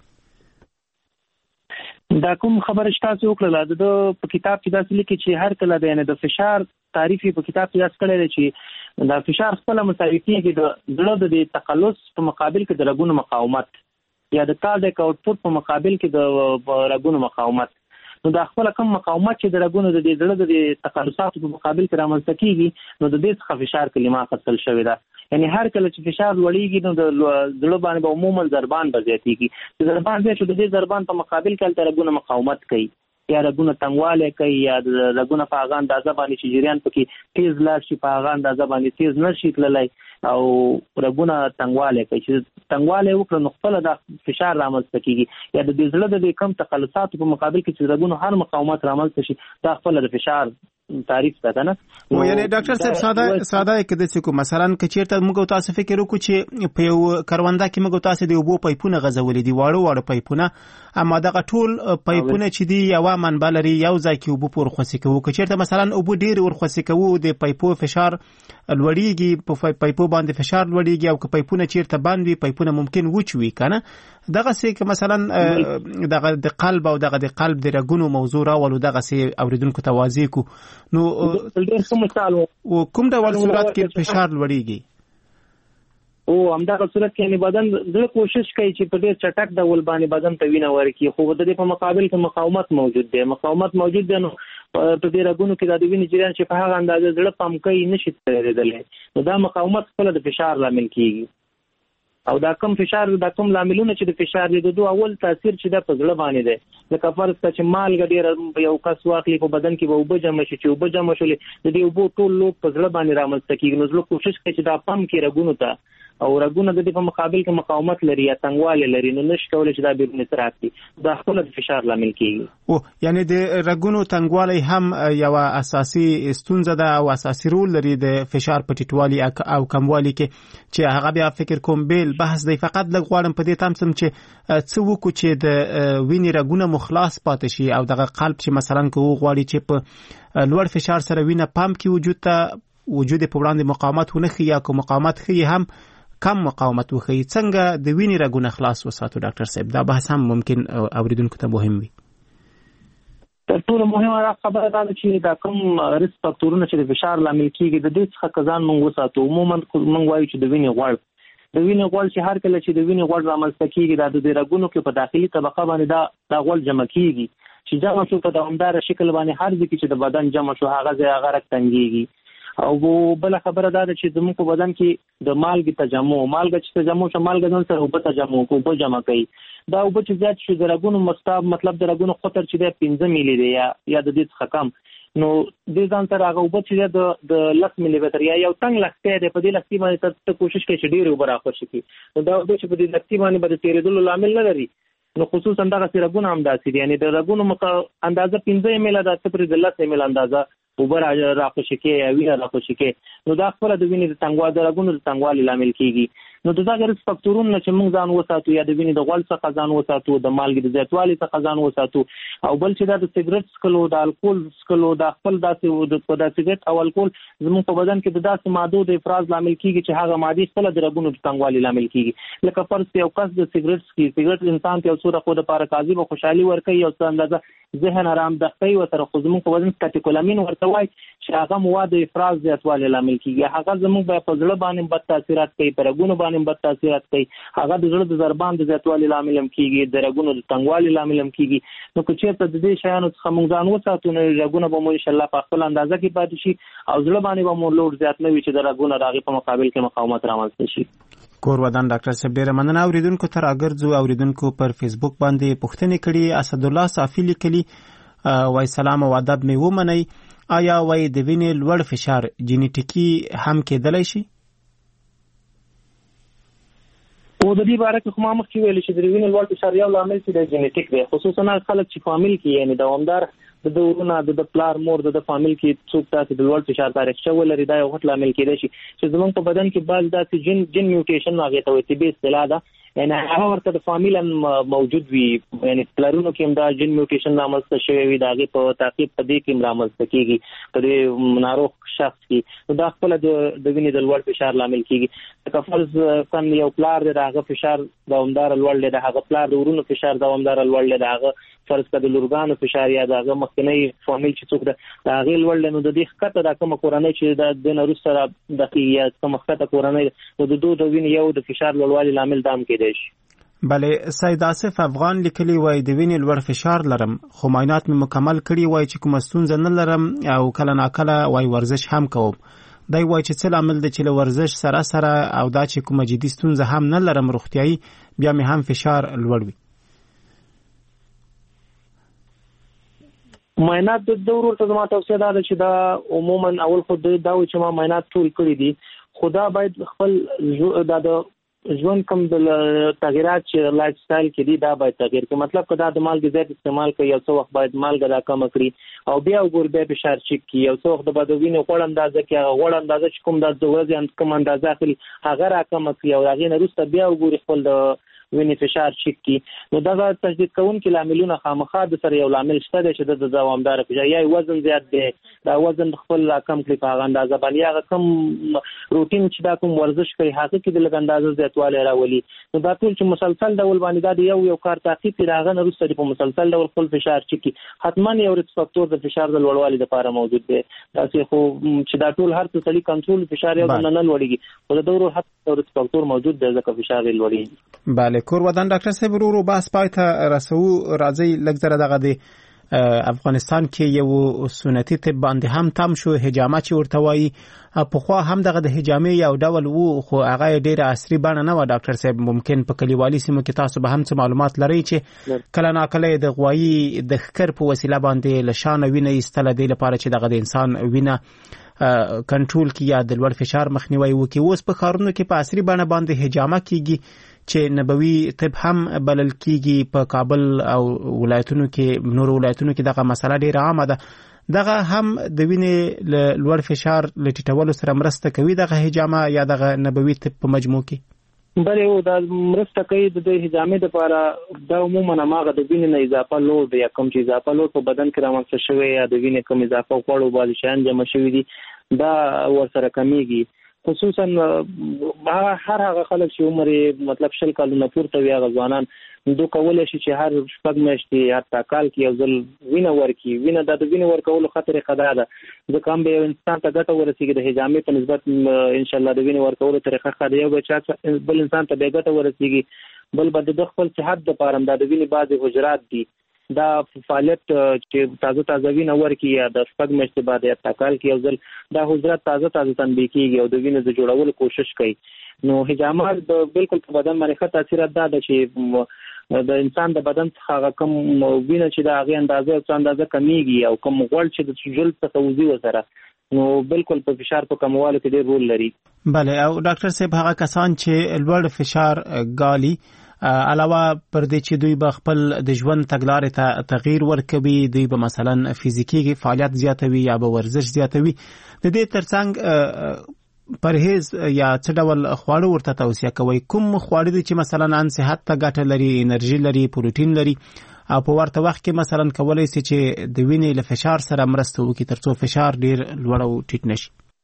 دا کوم خبره تاسو وکړه د په کتاب کې داسې لیکي چې هر کله د یعنی د فشار تعریف په کتاب کې داسې کړی دی چې دا فشار خپل مساوي کیږي د زړه د تقلص په مقابل کې د رګونو مقاومت یا د کارډیک اوټپوټ په مقابل کې د رګونو مقاومت. نو دا خپل کم مقاومت چې د رګونو د زړه د تقلصاتو په مقابل کې رامنځته کیږي نو د دې څخه فشار کلمه اخیستل شوې ده. یعنی هر کله چې فشار لوړیږي نو د زړه باندې به عموما ضربان به زیاتیږي، د ضربان زیات شو د دې ضربان په مقابل کې رګونه مقاومت کوي یا رګونه تنګواله کوي یا د رګونه په هغه اندازه باندې چې جریان پکې تیز لاړ شي په هغه اندازه باندې تیز نشي تللی او رګونه تنګواله کوي. چې تنګواله وکړو نو خپل د فشار رامنځته کیږي یا د زړه د کم تقلصاتو په مقابل کې چې رګونه هر مقاومت رامنځته شي دا خپل د فشار تعریف ده نه. او یعنی ډاکټر صاحب ساده ساده کده چې کو مثلا کچیرته موږ تاسو فکر وکړو چې په یو کرونده کې موږ تاسو د اوبو پایپونه غځولې دي واړو واړو پایپونه، اما دغه ټول پایپونه چې دی یو منبع لري یو ځای کې اوبو پور خوسي کوو، کچیرته مثلا اوبو ډیر ور خوسي کوو د پایپو فشار لوړیږي، په پایپو باندې فشار لوړیږي او که پایپونه چیرته باندې پایپونه ممکن وچوي کنه دغه سې که مثلا دغه د قلب او دغه د قلب د رګونو موضوع راولو دغه سې اوریدونکو ته واضح کو نو کوم ډول صورت کې فشار لوړیږي؟ او همدغه صورت کې یعنی بدن زړه کوشش کوي چې په ډېر چټک ډول باندې بدن ته وینه ورکړي، خو د دې په مقابل کې مقاومت موجود دی مقاومت موجود دی نو په دې رګونو کې د وینې جریان چې په هغه اندازه زړه پمپ کوي نشي تېرېدلی نو دا مقاومت خپل د فشار لامل کیږي. او دا کم فشار دا کم لاملونه چې د فشار دی د دوه اول تاثیر چې د په زړه باندې دی لکه فرض کړه چې مالګه ډېر یو کس واخلي په بدن کې به اوبه جمع شي، چې اوبه جمع شولې د دې اوبو ټول لوګ په زړه باندې رامنځته کیږي نو زړه کوشش کوي چې دا پمپ کې رګونو ته او رګونه د دې په مقابل کې مقاومت لري یا تنګواله لري نو نشي کولای چې دا بیرون اثرات دي دا خپل د فشار لامل کیږي. او یعنی د رګونو تنګواله هم یو اساسي ستونزه ده او اساسي رول لري د فشار په ټیټوالي او کموالي کې چې هغه بیا فکر کوم بیل بحث دی. فقط لږ غواړم په دې تمسم چې څه وکړو چې د وینې رګونه مخلاص پاتې شي او دغه قلب چې مثلا کو غواړي چې په لوړ فشار سره وینه پمپ کې وجود ته وجود په وړاندې مقاومت ونه خي یا کو مقاومت خي هم کم مقاومت وخی څنګه د وینې رګونه خلاص وساتو ډاکټر صاحب؟ دا بحث هم ممکن اوریدونکو ته مهم وي. تر ټولو مهمه خبره دا ده چې دا کوم ریسک فاکټورونه چې د فشار لامل کیږي د دې څخه ځان موږ وساتو. عموما موږ وایو چې د وینې غوړ د وینې غوړ چې هر کله چې د وینې غوړ رامنځته کیږي دا د رګونو کې په داخلي طبقه باندې دا دا غوړ جمع کیږي چې جمع شو په دوامدار شکل باندې هر ځکه چې د بدن جمع شو هغه ځای هغه رګ تنګيږي. او بل خبره دا ده چې زموږ په بدن کې د مالګې تجمع مالګه چې تجمع شو مالګه ځان سره وبته تجمع کو په جمع کوي دا وبته چې زیات شو د رګونو مستاب مطلب د رګونو قطر چې د پنځه ملي دی یا یا د دې څخه کم نو د ځان سره هغه وبته چې د د لس ملي متر یا یو تنگ لکته دی په دې لکتي باندې ته کوشش کوي چې ډیر وبره خوشي کی نو دا وبته چې په دې لکتي باندې به تیرېدل لامل نه لري نو خصوصا دغه رګونه هم داسې دي یعنی د رګونو مکه اندازه پنځه ملي ده تر د لس ملي اندازه وبر راخوشي کې یا وینه راخوشي کې نو دا خپل د وینې د تنګوالي د رګونو د تنګوالي لامل کیږي. نو دا غیر فاکټورونه چې موږ ځان وساتو یا د وینې د غوړ څخه ځان وساتو د مالګې د زیاتوالي څخه ځان وساتو او بل چې دا د سیګریټ سکلو د الکول سکلو د خپل داسې د د سیګریټ او الکول زموږ په بدن کې د داسې مادو د افراز لامل کیږي چې هغه مادي خپل د رګونو د تنګوالي لامل کیږي. لکه فرض یو کس د سیګریټ کې سیګریټ انسان ته اوسره خو د پاره کاذب او خوشحالي ورکوي او څه اندازه ذهن آرام دختي او سره خو زموږ په وزن کاتیکولامین ورته وایي چې هغه مواد افراز زیاتوالی لامل کیږي. هغه زموږ په زړه باندې بد تاثیرات کوي، په رګونو باندې بد تاثیرات کوي. هغه د زړه د ضربان د زیاتوالی لامل هم کیږي، د رګونو د تنګوالي لامل هم کیږي. نو که چېرته د دې شیانو څخه موږ ځان وساتو نو رګونه به مو ان شاء الله په خپل اندازه کې پاتې شي او زړه باندې به مو لوډ زیات نه وي چې د رګونو د هغې په مقابل کې مقاومت رامنځته شي. کور ودان ډاکټر صاحب ډیره مننه. اوریدونکو تر اګرځو اوریدونکو پر فیسبوک باندې پوښتنې کړي. اسدالله صافی لیکلي وای سلام او ادب مې ومنئ، آیا وای د وینې لوړ فشار جینیټیکي هم کېدلی شي؟ او د دې باره کې خو ما مخکې ویلي چې د وینې لوړ فشار یو لامل چې د جینیټیک دی، خصوصا خلک چې فامیل کې یعنې دوامدار د ورونه د پلار مور د فامیل کې څوک تاسو د لوړ فشار تاریخچه ولري، دا یو غټ لامل کېدای شي چې زموږ په بدن کې بعض داسې جن جن میوټیشن هغې ته وایي، طبي اصطلاح ده، یعنې هغه ورته د فامیل هم موجود وي، یعنې پلرونو کې هم دا جن میوټیشن رامنځته شوی وي، د هغې په تعقیب په دې کې هم رامنځته کېږي په دې ناروغ شخص کې. نو دا خپله د وینې د لوړ فشار لامل کېږي. لکه فرض کن یو پلار دی د هغه فشار دوامداره لوړ دی، د هغه پلار د ورونو فشار دوامداره لوړ دی، د هغه فرض کړه د لورګانو فشار یا د هغه مخکنی فامیل چې څوک ده د هغې لوړ دی، نو د دې ښکته دا کومه کورنۍ چې د دې نه وروسته دقیږي یا کومه ښکته کورنۍ نو د دوی د وینې یو د فشار لوړوالي لامل دا هم کېدای شي. بله، سید آصف افغان لیکلی وای د وینې لوړ فشار لرم خو معاینات مې مکمل کړي، وای چې کومه ستونزه نه لرم او کله ناکله وای ورزش هم کوم. دی وای چې څه لامل دی چې له ورزش سره سره او دا چې کومه جدي ستونزه هم نه لرم روغتیایي بیا مې هم فشار لوړ وي. معاینات د دور ورته زما توصیه دا ده چې دا عموما اول خو دا وي چې ما معاینات ټول کړي دي، خو دا باید خپل دا د ژوند کوم د تغیرات چې لایف سټایل کې دي دا باید تغیر کړي. مطلب که دا د مالګې زیات استعمال کوي یو څه وخت باید مالګه دا کمه کړي او بیا وګوري بیا فشار چیک کړي. یو څه وخت د د وینې غوړ اندازه کې هغه غوړ اندازه چې کوم د ورځې کوم اندازه اخلي هغه راکمه کړي او هغې نه وروسته بیا وګوري خپل د وینې فشار چیک کړي. نو دغه تجدید کوونکي لاملونه خامخا د سره یو لامل شته دی چې د دوامداره فشار یا وزن زیات دی، دا وزن خپل کم کړي په هغه اندازه باندې، یا هغه کم روټین چې دا کوم ورزش کوي هغه کې د لږ اندازه زیاتوالی راولي. نو دا ټول چې مسلسل ډول باندې دا د یو یو کار تعقیب کړي هغه نه وروسته په مسلسل ډول خپل فشار چیک کړي. حتما یو ریسک فاکتور د فشار د لوړوالي لپاره موجود دی، داسې خو چې دا ټول هر څه سړي کنټرول فشار یو نه نه لوړېږي، خو د دورو هر ریسک فاکتور موجود دی ځکه فشار یې لوړېږي. بله، کور ودان ډاکټر صاحب ورو ورو بحث پای ته رسو، راځي لږ زره دغه د افغانستان کې یو سنتي طب باندې هم تم شو، حجامه چې ورته وایي. پخوا هم دغه د حجامې یو ډول وو خو هغه ډېره عصري بڼه نه وه. ډاکټر صاحب ممکن په کلیوالي سیمو کې تاسو به هم څه معلومات لرئ چې کله ناکله د غوایي د ښکر په وسیله باندې له شانه وینه ایستله دې لپاره چې دغه د انسان وینه کنټرول کړي یا د لوړ فشار مخنیوی وکړي. اوس په ښارونو کې په عصري بڼه باندې حجامه کیږي چې نبوي طب هم بلل کیږي. په کابل او ولایتونو کې نور ولایتونو کې دغه مسله ډېره عامه ده. دغه هم د وینې له لوړ فشار له ټیټولو سره مرسته کوي دغه حجامه یا دغه نبوي طب په مجموع کې؟ بله، او دا مرسته کوي د دې حجامې دپاره. دا عموما هماغه د وینې نه اضافه لوډ یا کوم چې اضافه لوډ په بدن کې رامنځته شوی یا د وینې کوم اضافه غوړ او بعضې شیان جمع شوي دي دا ورسره کمیږي. خصوصا هر هغه خلک چې عمر مطلب شل کالونه پورته وي هغه ځوانان دوی کولی شي چې هر شپږ میاشتې هر تا کال کې یو ځل وینه ورکړي. وینه دا د وینې ورکولو ښه طریقه دا ده ځکه هم به یو انسان ته ګټه ورسېږي د حجامې په نسبت انشاءالله د وینې ورکولو طریقه ښه ده. یو به چا بل انسان ته بیا ګټه ورسېږي، بل به د خپل صحت دپاره هم دا د وینې بعضې حجرات دي دا فعالیت چې تازه تازه وینه ورکړي یا د شپږ میاشتې بعد یا تا کال کې یو ځل دا حجرات تازه تازه تنبیه کېږي او د وینې د جوړولو کوشش کوي. نو حجامه د بالکل په بدن باندې ښه تاثیرات دا ده چې د انسان د بدن څخه هغه کم وینه چې د هغې اندازه او څه اندازه کمیږي او کم غوړ چې د جلد څخه وځي ورسره نو بالکل په فشار په کموالو کې ډېر رول لري. بله، او ډاکټر صاحب هغه کسان چې لوړ فشار ګالي علاوه پر دې چې دوی به خپل د ژوند تګلارې ته تغییر ورکوي، دوی به مثلا فزیکي فعالیت زیاتوي یا به ورزش زیاتوي، د دې ترڅنګ پرهیز یا څه ډول خواړه ورته توصیه کوئ؟ کوم خواړه دي چې مثلا ان صحت ته ګټه لري، انرژي لري، پروټین لري او په ورته وخت کې مثلا کولی شي چې د وینې له فشار سره مرسته وکړي تر څو فشار ډېر لوړ او ټیټ نشي؟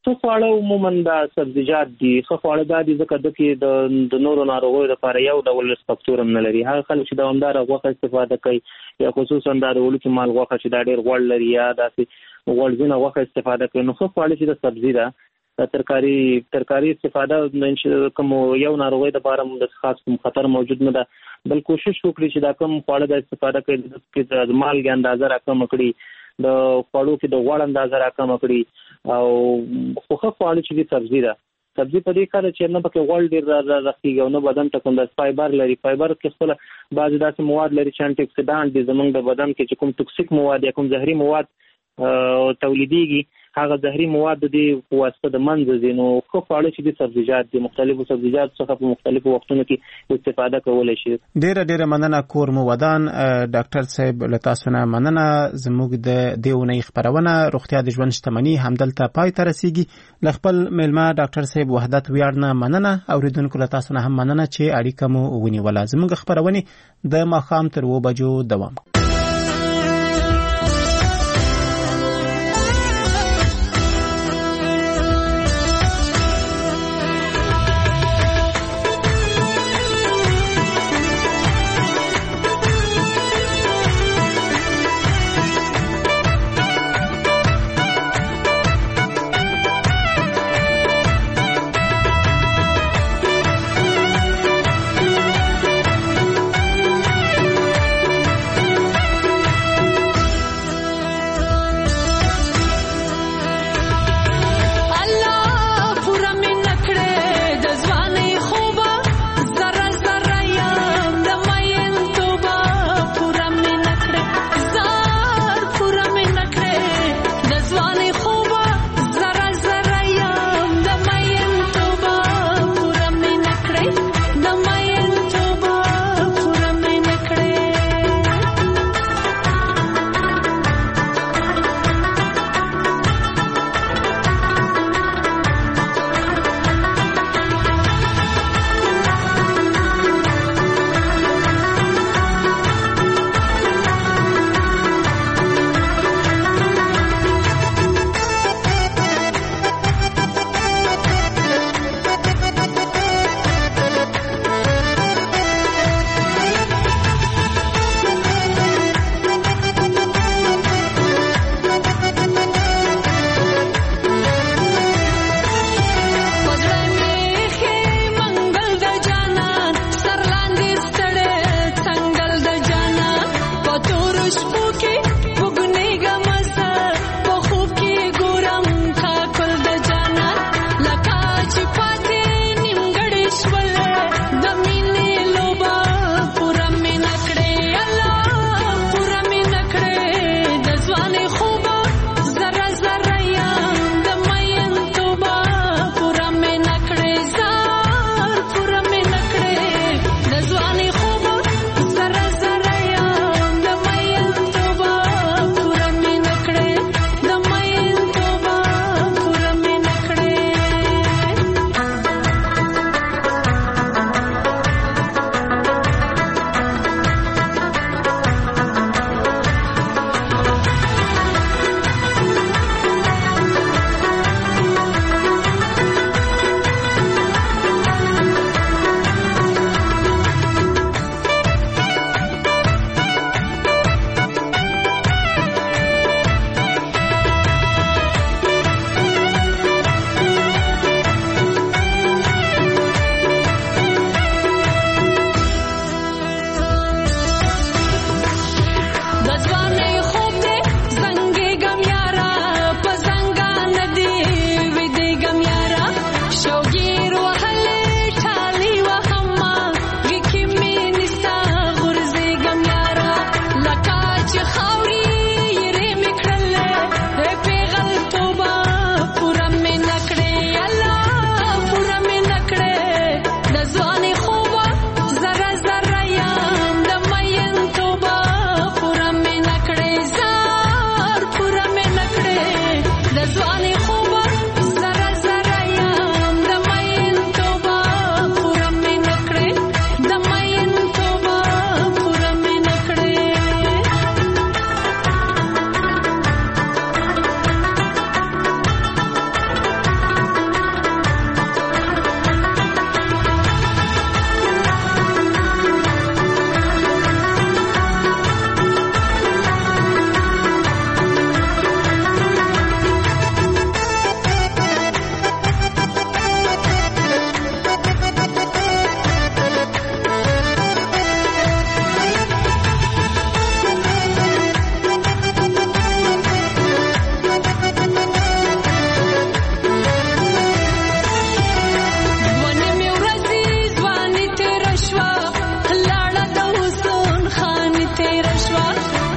خو خواړه عموما د سبزیجات دي، خو خواړه د دې ځکه د کې د نورو ناروغیو لپاره یو ډول فاکتور هم نه لري. هغه خلک چې دوامدار غوښه استفاده کوي یا خصوصا د ولکې مال غوښه چې دا ډېر غوړ لري یا داسې غوړ غوښه استفاده کوي، نو خو خواړه چې د سبزي ده ترکاری ترکاری استفاده کوم یو ناروغي د لپاره د خاص کوم خطر موجود نه ده، بل کوشش وکړي چې دا کوم خواړه د استفاده کوي د مالګې اندازه راکم کړي، د خواړو کې د غوړ اندازه راکم کړي، او خو خواړه چې سبزي ده سبزي په دې کار چې نه پکې غوړ ډېر راځي او نه بدن ته کوم د فایبر لري. فایبر کې خپل بعض داسې مواد لري چې انټي اکسیډانټ دي، زمونږ د بدن کې چې کوم توکسیک مواد یا کوم زهري مواد تولیديږي هغه زهري مواد د دې واسطه د منځ دي. نو خو خواړه چې د سبزیجات دي مختلفو سبزیجات څخه په مختلفو وختونو کې استفاده کولای شي. ډېر ډېر مننه کور مو ودان ډاکټر صاحب، لته سونه مننه. زموږ د دیونې خبرونه روغتیا د ژوند شتمنۍ همدلته پای ته رسیږي. لخپل ملما ډاکټر صاحب وحدت ویاړنه مننه. اوریدونکو لته سونه هم مننه چې اړیکه مو ونیوله. زموږ خبرونه د ماخام تر و بجو دوام.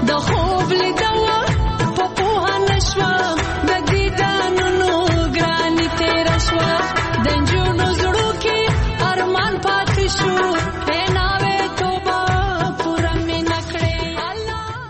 د خوب لید